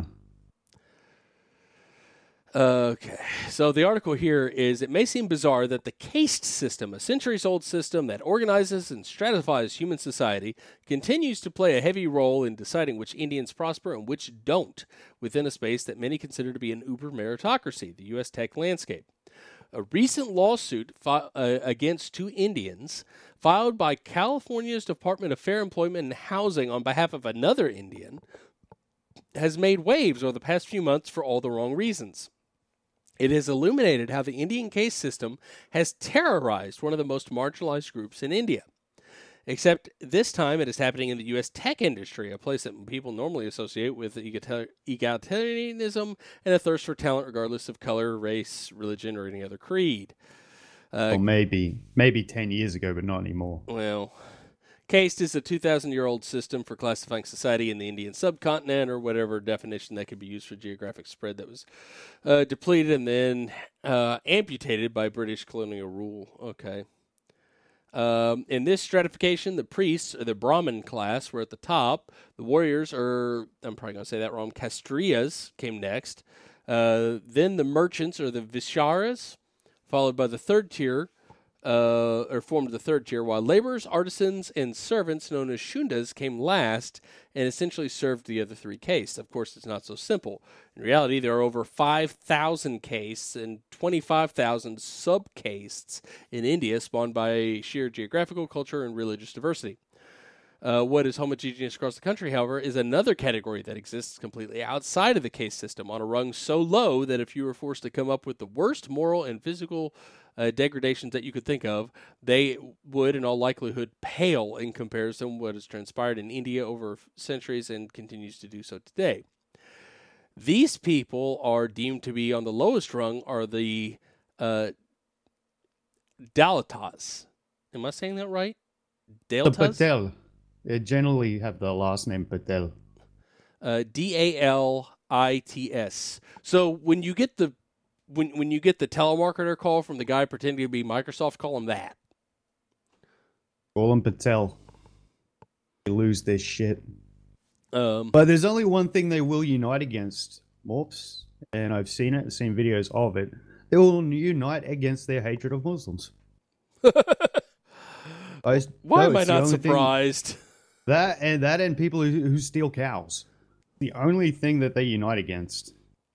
okay. So the article here is, it may seem bizarre that the caste system, a centuries-old system that organizes and stratifies human society, continues to play a heavy role in deciding which Indians prosper and which don't within a space that many consider to be an uber meritocracy, the U S tech landscape. A recent lawsuit fi- uh, against two Indians, filed by California's Department of Fair Employment and Housing on behalf of another Indian, has made waves over the past few months for all the wrong reasons. It has illuminated how the Indian caste system has terrorized one of the most marginalized groups in India. Except this time it is happening in the U S tech industry, a place that people normally associate with egalit- egalitarianism and a thirst for talent regardless of color, race, religion, or any other creed. Uh, Or maybe maybe ten years ago, but not anymore. Well, caste is a two thousand year old system for classifying society in the Indian subcontinent, or whatever definition that could be used for geographic spread, that was uh, depleted and then uh, amputated by British colonial rule. Okay. Um, in this stratification, the priests, or the Brahmin class, were at the top. The warriors, or I'm probably going to say that wrong, Kastriyas, came next. Uh, then the merchants, or the Visharas, followed by the third tier, uh, or formed the third tier, while laborers, artisans, and servants, known as shundas, came last and essentially served the other three castes. Of course, it's not so simple. In reality, there are over five thousand castes and twenty-five thousand sub-castes in India, spawned by sheer geographical, culture, and religious diversity. Uh, what is homogeneous across the country, however, is another category that exists completely outside of the caste system, on a rung so low that if you were forced to come up with the worst moral and physical uh, degradations that you could think of, they would, in all likelihood, pale in comparison to what has transpired in India over centuries and continues to do so today. These people are deemed to be on the lowest rung, are the uh, Dalitas. Am I saying that right? The Deltas? Patel. They generally have the last name Patel. Uh, D A L I T S. So when you get the when when you get the telemarketer call from the guy pretending to be Microsoft, call him that. Call them Patel. They lose their shit. Um, But there's only one thing they will unite against, Morps, and I've seen it, seen videos of it. They will unite against their hatred of Muslims. I, why no, am I it's the not only thing- surprised? That and that and people who, who steal cows. The only thing that they unite against.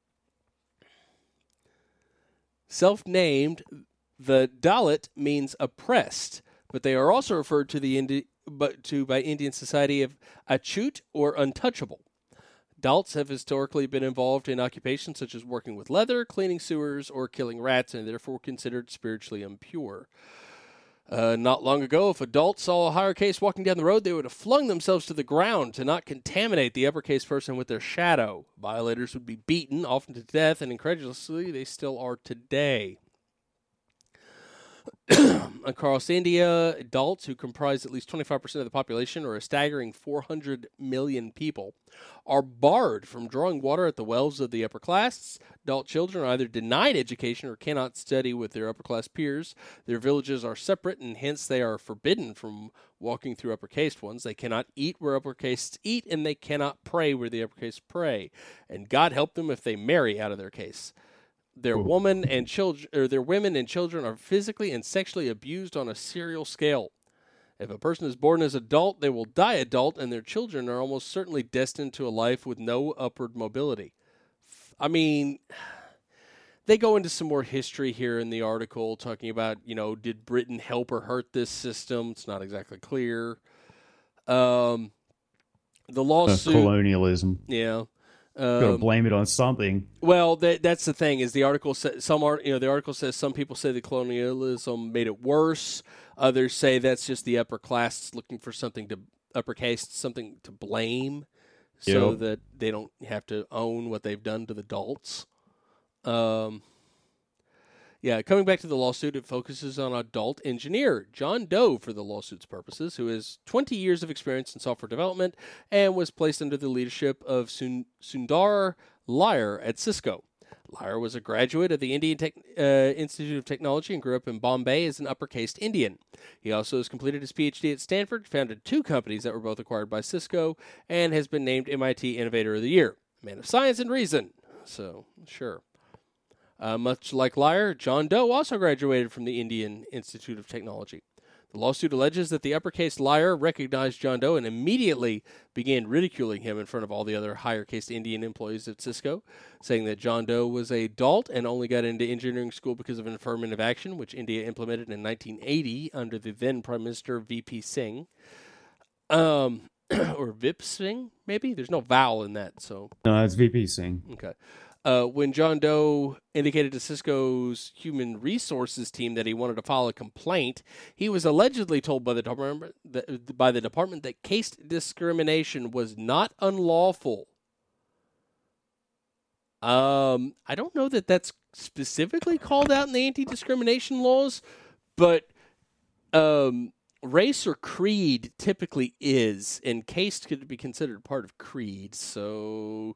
Self-named, the Dalit means oppressed, but they are also referred to the Indi- but to by Indian society of achut or untouchable. Dalits have historically been involved in occupations such as working with leather, cleaning sewers, or killing rats, and therefore considered spiritually impure. Uh, not long ago, if adults saw a higher caste walking down the road, they would have flung themselves to the ground to not contaminate the uppercase person with their shadow. Violators would be beaten, often to death, and incredulously, they still are today. Across India, adults, who comprise at least twenty-five percent of the population, or a staggering four hundred million people, are barred from drawing water at the wells of the upper class. Adult children are either denied education or cannot study with their upper class peers. Their villages are separate, and hence they are forbidden from walking through upper caste ones. They cannot eat where upper castes eat, and they cannot pray where the upper caste pray. And God help them if they marry out of their case. Their women and children, or their women and children, are physically and sexually abused on a serial scale. If a person is born as adult, they will die adult, and their children are almost certainly destined to a life with no upward mobility. I mean, they go into some more history here in the article, talking about, you know, did Britain help or hurt this system? It's not exactly clear. Um, the lawsuit, Colonialism. yeah. Got to Um, blame it on something. Well, that, that's the thing. Is the article sa- some art? You know, the article says some people say the colonialism made it worse. Others say that's just the upper class looking for something to uppercase, something to blame, so Yep. that they don't have to own what they've done to the adults. Um, yeah, coming back to the lawsuit, it focuses on adult engineer John Doe for the lawsuit's purposes, who has twenty years of experience in software development and was placed under the leadership of Sun- Sundar Liar at Cisco. Liar was a graduate of the Indian Tech- uh, Institute of Technology and grew up in Bombay as an upper-caste Indian. He also has completed his P H D at Stanford, founded two companies that were both acquired by Cisco, and has been named M I T Innovator of the Year. Man of science and reason. So, sure. Uh, much like Liar, John Doe also graduated from the Indian Institute of Technology. The lawsuit alleges that the uppercase Liar recognized John Doe and immediately began ridiculing him in front of all the other higher-case Indian employees at Cisco, saying that John Doe was a dolt and only got into engineering school because of an affirmative action, which India implemented in nineteen eighty under the then Prime Minister V P Singh. Um, or Vip Singh, maybe? There's no vowel in that, so... No, it's V P Singh. Okay. Uh, when John Doe indicated to Cisco's human resources team that he wanted to file a complaint, he was allegedly told by the department that, by the department that caste discrimination was not unlawful. Um, I don't know that that's specifically called out in the anti-discrimination laws, but um, race or creed typically is, and caste could be considered part of creed, so...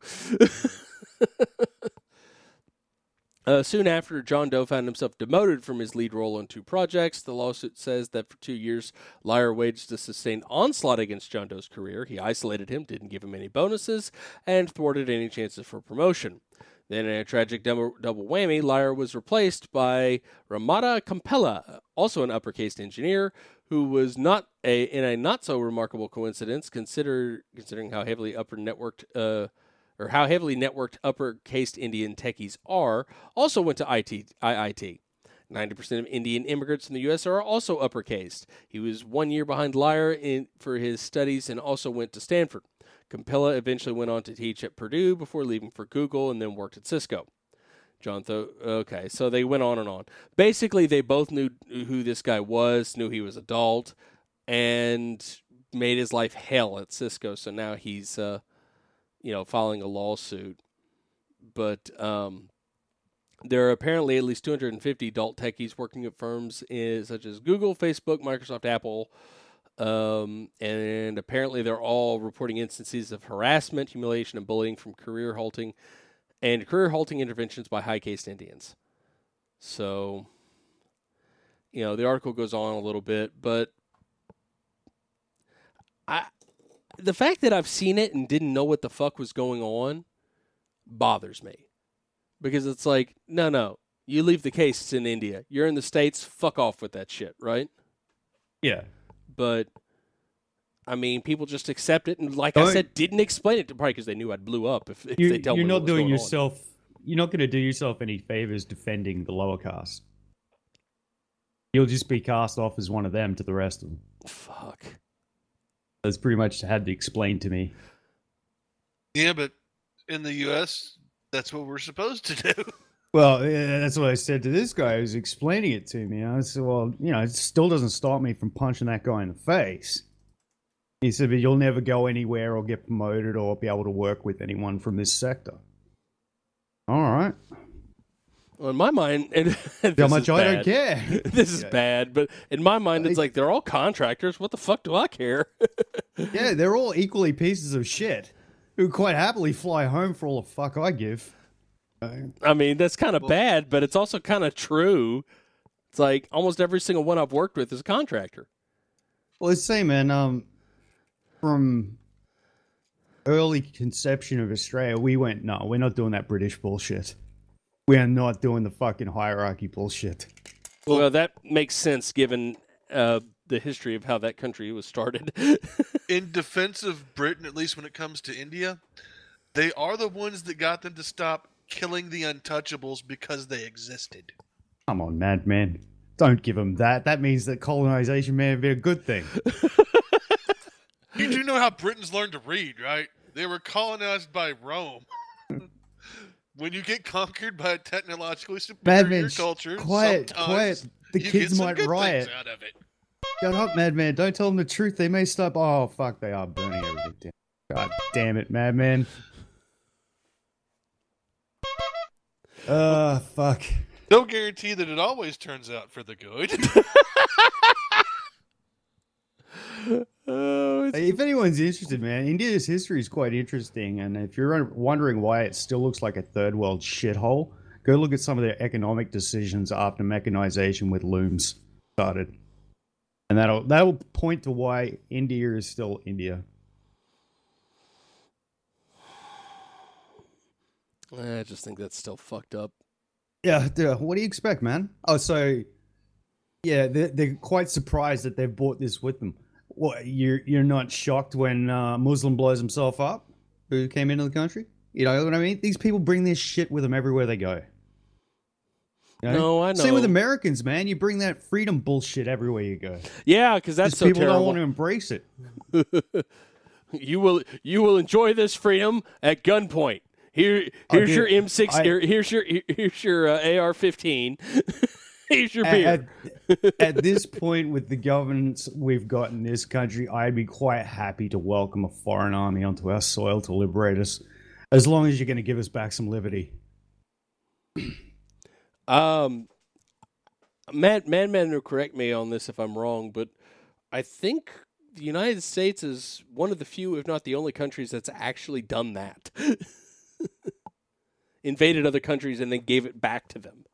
Uh, soon after, John Doe found himself demoted from his lead role on two projects. The lawsuit says that for two years, Liar waged a sustained onslaught against John Doe's career. He isolated him, didn't give him any bonuses, and thwarted any chances for promotion. Then in a tragic double, double whammy, Lyra was replaced by Ramada Campella, also an uppercase engineer, who was not a in a not so remarkable coincidence, consider considering how heavily upper networked uh, or how heavily networked uppercase Indian techies are, also went to I T, I I T. ninety percent of Indian immigrants in the U S are also uppercased. He was one year behind Lyra in, for his studies and also went to Stanford. Campella eventually went on to teach at Purdue before leaving for Google and then worked at Cisco. John Tho- okay, so they went on and on. Basically, they both knew who this guy was, knew he was adult, and made his life hell at Cisco. So now he's, uh, you know, filing a lawsuit. But um, there are apparently at least two hundred fifty adult techies working at firms in, such as Google, Facebook, Microsoft, Apple, um, and apparently they're all reporting instances of harassment, humiliation, and bullying from career halting and career halting interventions by high-caste Indians. So, you know, the article goes on a little bit, but I, the fact that I've seen it and didn't know what the fuck was going on bothers me. Because it's like, no, no, you leave the case in India. You're in the States, fuck off with that shit, right? Yeah. But, I mean, people just accept it and, like Oh, I said, didn't explain it to probably because they knew I'd blew up if, if You, they tell you're me not what was doing going on. yourself. You're not going to do yourself any favors defending the lower caste. You'll just be cast off as one of them to the rest of them. Fuck. That's pretty much had to explain to me. Yeah, but in the U S, that's what we're supposed to do. Well, yeah, that's what I said to this guy who's explaining it to me. I said, well, you know, it still doesn't stop me from punching that guy in the face. He said, but you'll never go anywhere or get promoted or be able to work with anyone from this sector. All right. Well, in my mind, and How this much is I bad. don't care. This is Yeah. bad, but in my mind, it's like they're all contractors. What the fuck do I care? Yeah, they're all equally pieces of shit who quite happily fly home for all the fuck I give. I mean, that's kind of Well- bad, but it's also kind of true. It's like almost every single one I've worked with is a contractor. Well, let's say, man, um, from early conception of Australia, we went, no, we're not doing that British bullshit. We are not doing the fucking hierarchy bullshit. Well, that makes sense given uh, the history of how that country was started. In defense of Britain, at least when it comes to India, they are the ones that got them to stop killing the untouchables because they existed. Come on, madman. Don't give them that. That means that colonization may have been a good thing. You do know how Britons learned to read, right? They were colonized by Rome. When you get conquered by a technologically superior Madman, sh- culture, quiet, sometimes quiet. The you kids get some might good riot. things out of it. Shut up, madman. Don't tell them the truth. They may stop. Oh, fuck, they are burning everything down. God damn it, madman. Uh, fuck. No guarantee that it always turns out for the good. Oh, it's- If anyone's interested, man, India's history is quite interesting. And if you're wondering why it still looks like a third world shithole, go look at some of their economic decisions after mechanization with looms started. And that'll that'll point to why India is still India. I just think that's still fucked up. Yeah, dude, what do you expect, man? Oh, so yeah, they're, they're quite surprised that they've brought this with them. What, you're you're not shocked when uh, Muslim blows himself up, who came into the country? You know what I mean? These people bring this shit with them everywhere they go. You No, I Same with know. Americans, man. You bring that freedom bullshit everywhere you go. Yeah, because that's These so people terrible. don't want to embrace it. You will you will enjoy this freedom at gunpoint. Here Oh, here's dude, your M six. I- here, here's your here's your uh, A R fifteen. Here's your beer. At, at this point, with the governance we've got in this country, I'd be quite happy to welcome a foreign army onto our soil to liberate us, as long as you're going to give us back some liberty. Um, Mad Madman will correct me on this if I'm wrong, but I think the United States is one of the few, if not the only, countries that's actually done that. Invaded other countries and then gave it back to them.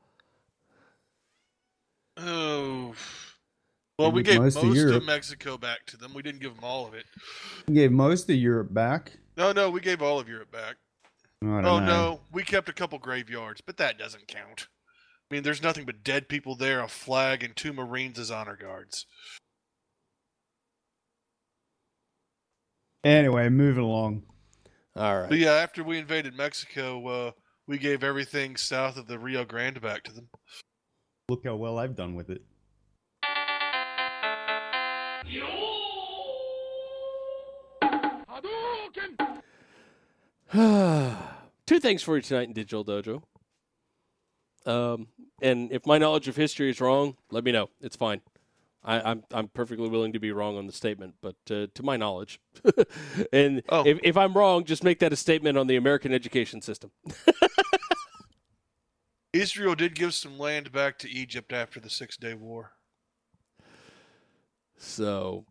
Oh. Well, Maybe we gave most most, of of, Europe. Mexico back to them. We didn't give them all of it. You gave most of Europe back. No, no, we gave all of Europe back. I don't Oh know. no, we kept a couple graveyards, but that doesn't count. I mean, there's nothing but dead people there, a flag, and two Marines as honor guards. Anyway, moving along. All right. But yeah, after we invaded Mexico, uh, we gave everything south of the Rio Grande back to them. Look how well I've done with it. Two things for you tonight in Digital Dojo. Um, and if my knowledge of history is wrong, let me know. It's fine. I, I'm I'm perfectly willing to be wrong on the statement, but uh, to my knowledge, and Oh. if if I'm wrong, just make that a statement on the American education system. Israel did give some land back to Egypt after the Six Day War. So,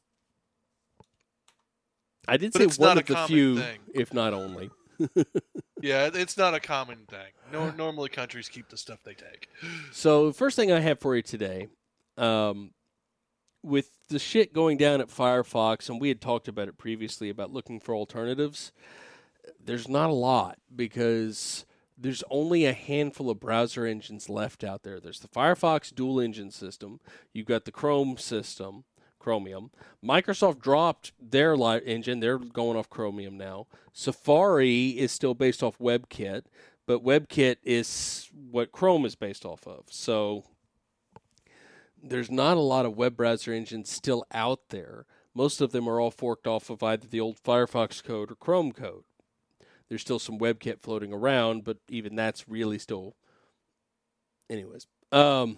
I did But say it's one not of a the common few, thing. if not only. Yeah, it's not a common thing. No, normally countries keep the stuff they take. So, the first thing I have for you today, um, with the shit going down at Firefox, and we had talked about it previously about looking for alternatives, there's not a lot because there's only a handful of browser engines left out there. There's the Firefox dual engine system. You've got the Chrome system, Chromium. Microsoft dropped their li- engine. They're going off Chromium now. Safari is still based off WebKit, but WebKit is what Chrome is based off of. So there's not a lot of web browser engines still out there. Most of them are all forked off of either the old Firefox code or Chrome code. There's still some WebKit floating around, but even that's really still... Anyways. Um,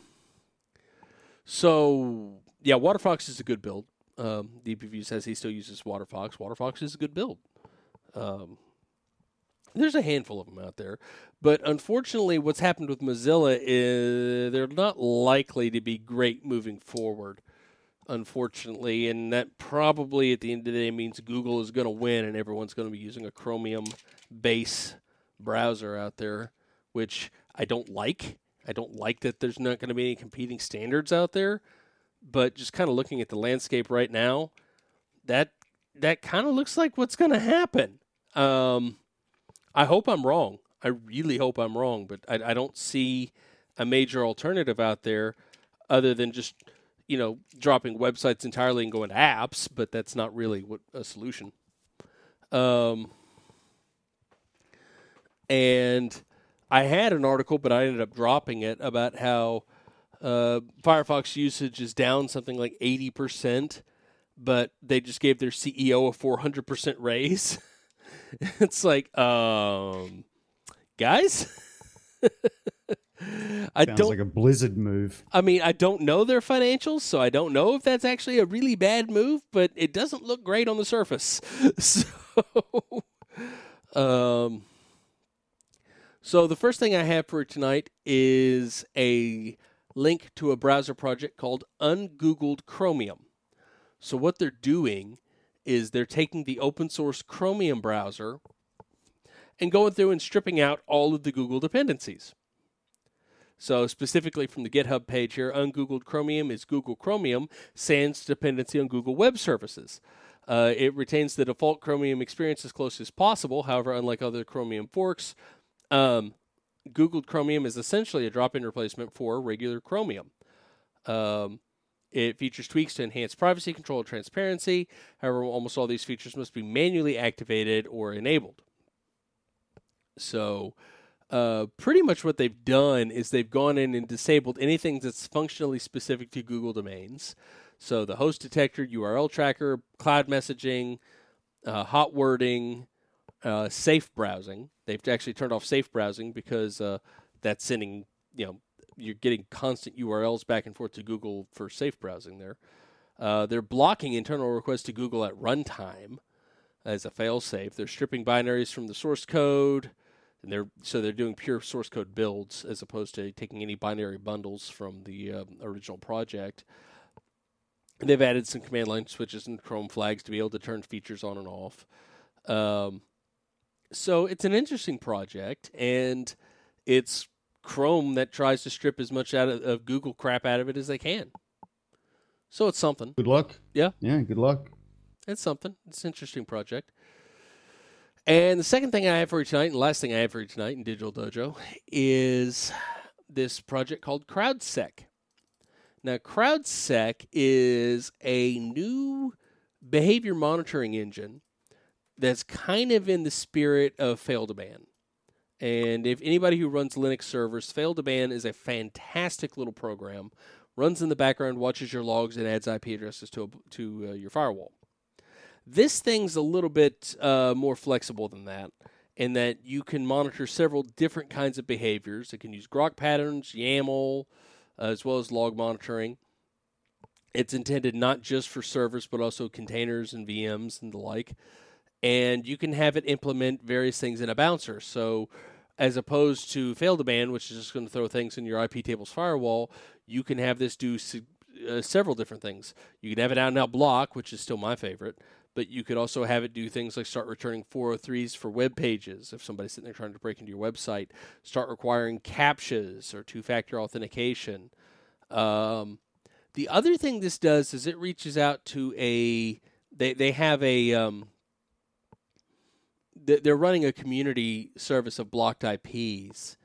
so, yeah, WaterFox is a good build. Um, D P V says he still uses WaterFox. WaterFox is a good build. Um, there's a handful of them out there. But unfortunately, what's happened with Mozilla is they're not likely to be great moving forward, unfortunately. And that probably, at the end of the day, means Google is going to win and everyone's going to be using a Chromium base browser out there, which I don't like. I don't like that there's not going to be any competing standards out there. But just kind of looking at the landscape right now, that that kind of looks like what's going to happen. Um, I hope I'm wrong. I really hope I'm wrong, but I, I don't see a major alternative out there other than just, you know, dropping websites entirely and going to apps, but that's not really what a solution. Um, and I had an article, but I ended up dropping it about how uh, Firefox usage is down something like eighty percent, but they just gave their C E O a four hundred percent raise. It's like, um, guys, I Sounds don't like a Blizzard move. I mean, I don't know their financials, so I don't know if that's actually a really bad move, but it doesn't look great on the surface. So, um, so the first thing I have for tonight is a link to a browser project called Ungoogled Chromium. So what they're doing is they're taking the open source Chromium browser and going through and stripping out all of the Google dependencies. So specifically from the GitHub page here, Ungoogled Chromium is Google Chromium sans dependency on Google Web Services. Uh, it retains the default Chromium experience as close as possible. However, unlike other Chromium forks, um, Googled Chromium is essentially a drop-in replacement for regular Chromium. Um, it features tweaks to enhance privacy control and transparency. However, almost all these features must be manually activated or enabled. So uh, pretty much what they've done is they've gone in and disabled anything that's functionally specific to Google domains. So the host detector, U R L tracker, cloud messaging, uh, hot wording, uh, safe browsing. They've actually turned off safe browsing because uh, that's sending, you know, you're getting constant U R Ls back and forth to Google for safe browsing there. Uh, they're blocking internal requests to Google at runtime as a failsafe. They're stripping binaries from the source code, and they're so they're doing pure source code builds as opposed to taking any binary bundles from the uh, original project. And they've added some command line switches and Chrome flags to be able to turn features on and off. Um, so it's an interesting project, and it's Chrome that tries to strip as much out of, of Google crap out of it as they can. So it's something. Good luck. Yeah. Yeah, good luck. It's something. It's an interesting project. And the second thing I have for you tonight, and the last thing I have for you tonight in Digital Dojo, is this project called CrowdSec. Now, CrowdSec is a new behavior monitoring engine that's kind of in the spirit of Fail2Ban. And if anybody who runs Linux servers, Fail2Ban is a fantastic little program. Runs in the background, watches your logs, and adds I P addresses to, a, to uh, your firewall. This thing's a little bit uh, more flexible than that, in that you can monitor several different kinds of behaviors. It can use grok patterns, YAML, uh, as well as log monitoring. It's intended not just for servers, but also containers and V Ms and the like. And you can have it implement various things in a bouncer. So as opposed to Fail2Ban, which is just going to throw things in your I P tables firewall, you can have this do uh, several different things. You can have it out and out block, which is still my favorite. But you could also have it do things like start returning four oh threes for web pages if somebody's sitting there trying to break into your website. Start requiring CAPTCHAs or two-factor authentication. Um, the other thing this does is it reaches out to a... They, they have a... Um, they're running a community service of blocked I Ps,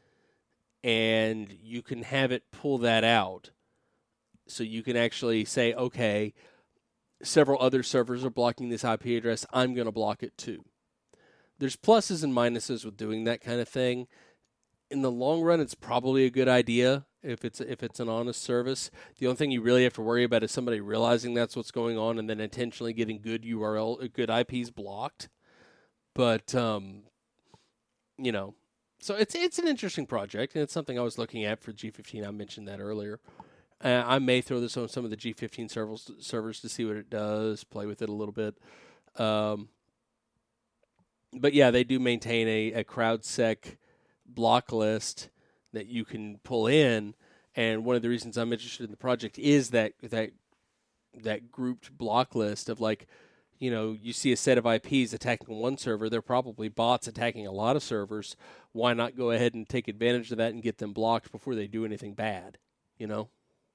and you can have it pull that out. So you can actually say, okay... several other servers are blocking this I P address, I'm going to block it too. There's pluses and minuses with doing that kind of thing. In the long run, it's probably a good idea if it's if it's an honest service. The only thing you really have to worry about is somebody realizing that's what's going on and then intentionally getting good U R L, good I Ps blocked. But, um, you know, so it's it's an interesting project, and it's something I was looking at for G fifteen. I mentioned that earlier. Uh, I may throw this on some of the G fifteen servers, servers to see what it does, play with it a little bit. Um, but yeah, they do maintain a, a CrowdSec block list that you can pull in. And one of the reasons I'm interested in the project is that that that grouped block list of, like, you know, you see a set of I Ps attacking one server, they're probably bots attacking a lot of servers. Why not go ahead and take advantage of that and get them blocked before they do anything bad, you know?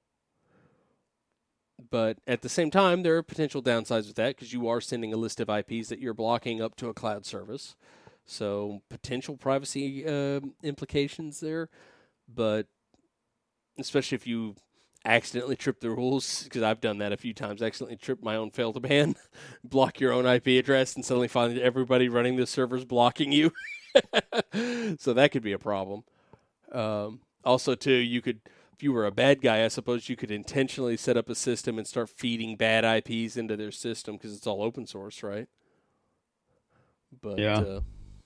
But at the same time, there are potential downsides with that because you are sending a list of I Ps that you're blocking up to a cloud service. So potential privacy uh, implications there. But especially if you accidentally trip the rules, because I've done that a few times, accidentally trip my own Fail2Ban, block your own I P address, and suddenly find that everybody running the server's blocking you. So that could be a problem. Um, also, too, you could... If you were a bad guy, I suppose you could intentionally set up a system and start feeding bad I Ps into their system because it's all open source, right? But yeah. Uh,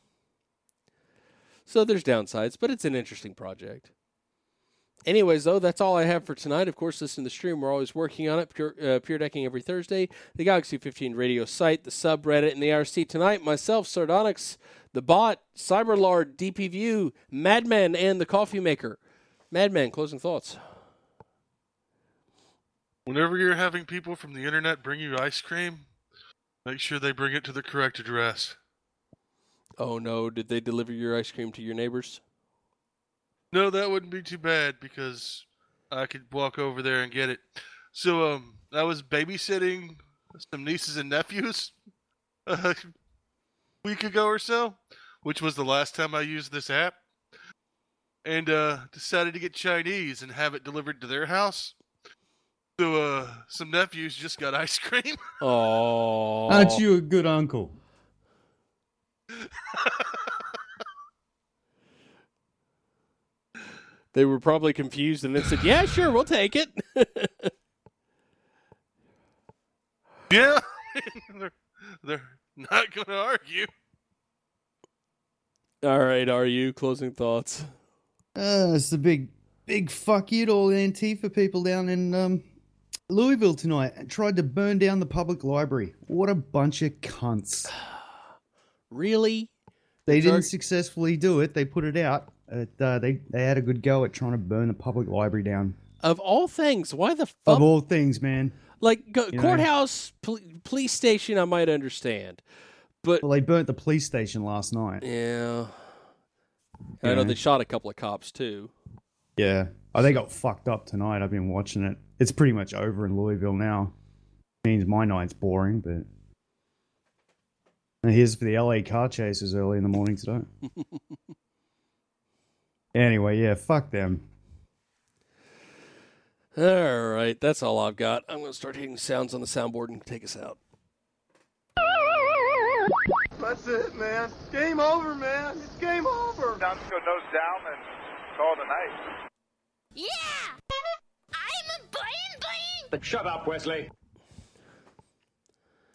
so there's downsides, but it's an interesting project. Anyways, though, that's all I have for tonight. Of course, listen to the stream. We're always working on it. Pure, uh, Pure Decking every Thursday. The Galaxy fifteen radio site, the subreddit, and the I R C tonight. Myself, Sardonyx, the bot, Cyberlord, D P View, Madman, and the Coffee Maker. Madman, closing thoughts. Whenever you're having people from the internet bring you ice cream, make sure they bring it to the correct address. Oh no, did they deliver your ice cream to your neighbors? No, that wouldn't be too bad because I could walk over there and get it. So um, I was babysitting some nieces and nephews a week ago or so, which was the last time I used this app. And uh, decided to get Chinese and have it delivered to their house. So uh, some nephews just got ice cream. Oh, Aren't you a good uncle? They were probably confused and then said, yeah, sure, we'll take it. Yeah, they're, they're not going to argue. All right, are you? Closing thoughts. Uh, it's the big, big fuck you to all the Antifa people down in um, Louisville tonight and tried to burn down the public library. What a bunch of cunts. Really? They It's didn't our- successfully do it. They put it out. It, uh, they, they had a good go at trying to burn the public library down. Of all things, why the Of fuck? all things, man. Like, go, You know. courthouse, pol- police station, I might understand. But, Well, they burnt the police station last night. yeah. I know Yeah. they shot a couple of cops, too. Yeah. Oh, they got fucked up tonight. I've been watching it. It's pretty much over in Louisville now. Means my night's boring, but And here's for the L A car chasers early in the morning today. Anyway, yeah, fuck them. All right, that's all I've got. I'm going to start hitting sounds on the soundboard and take us out. That's it, man. Game over, man. It's game over. Sounds good. Nose down and call it a night. Yeah! I'm a boing boing! Shut up, Wesley.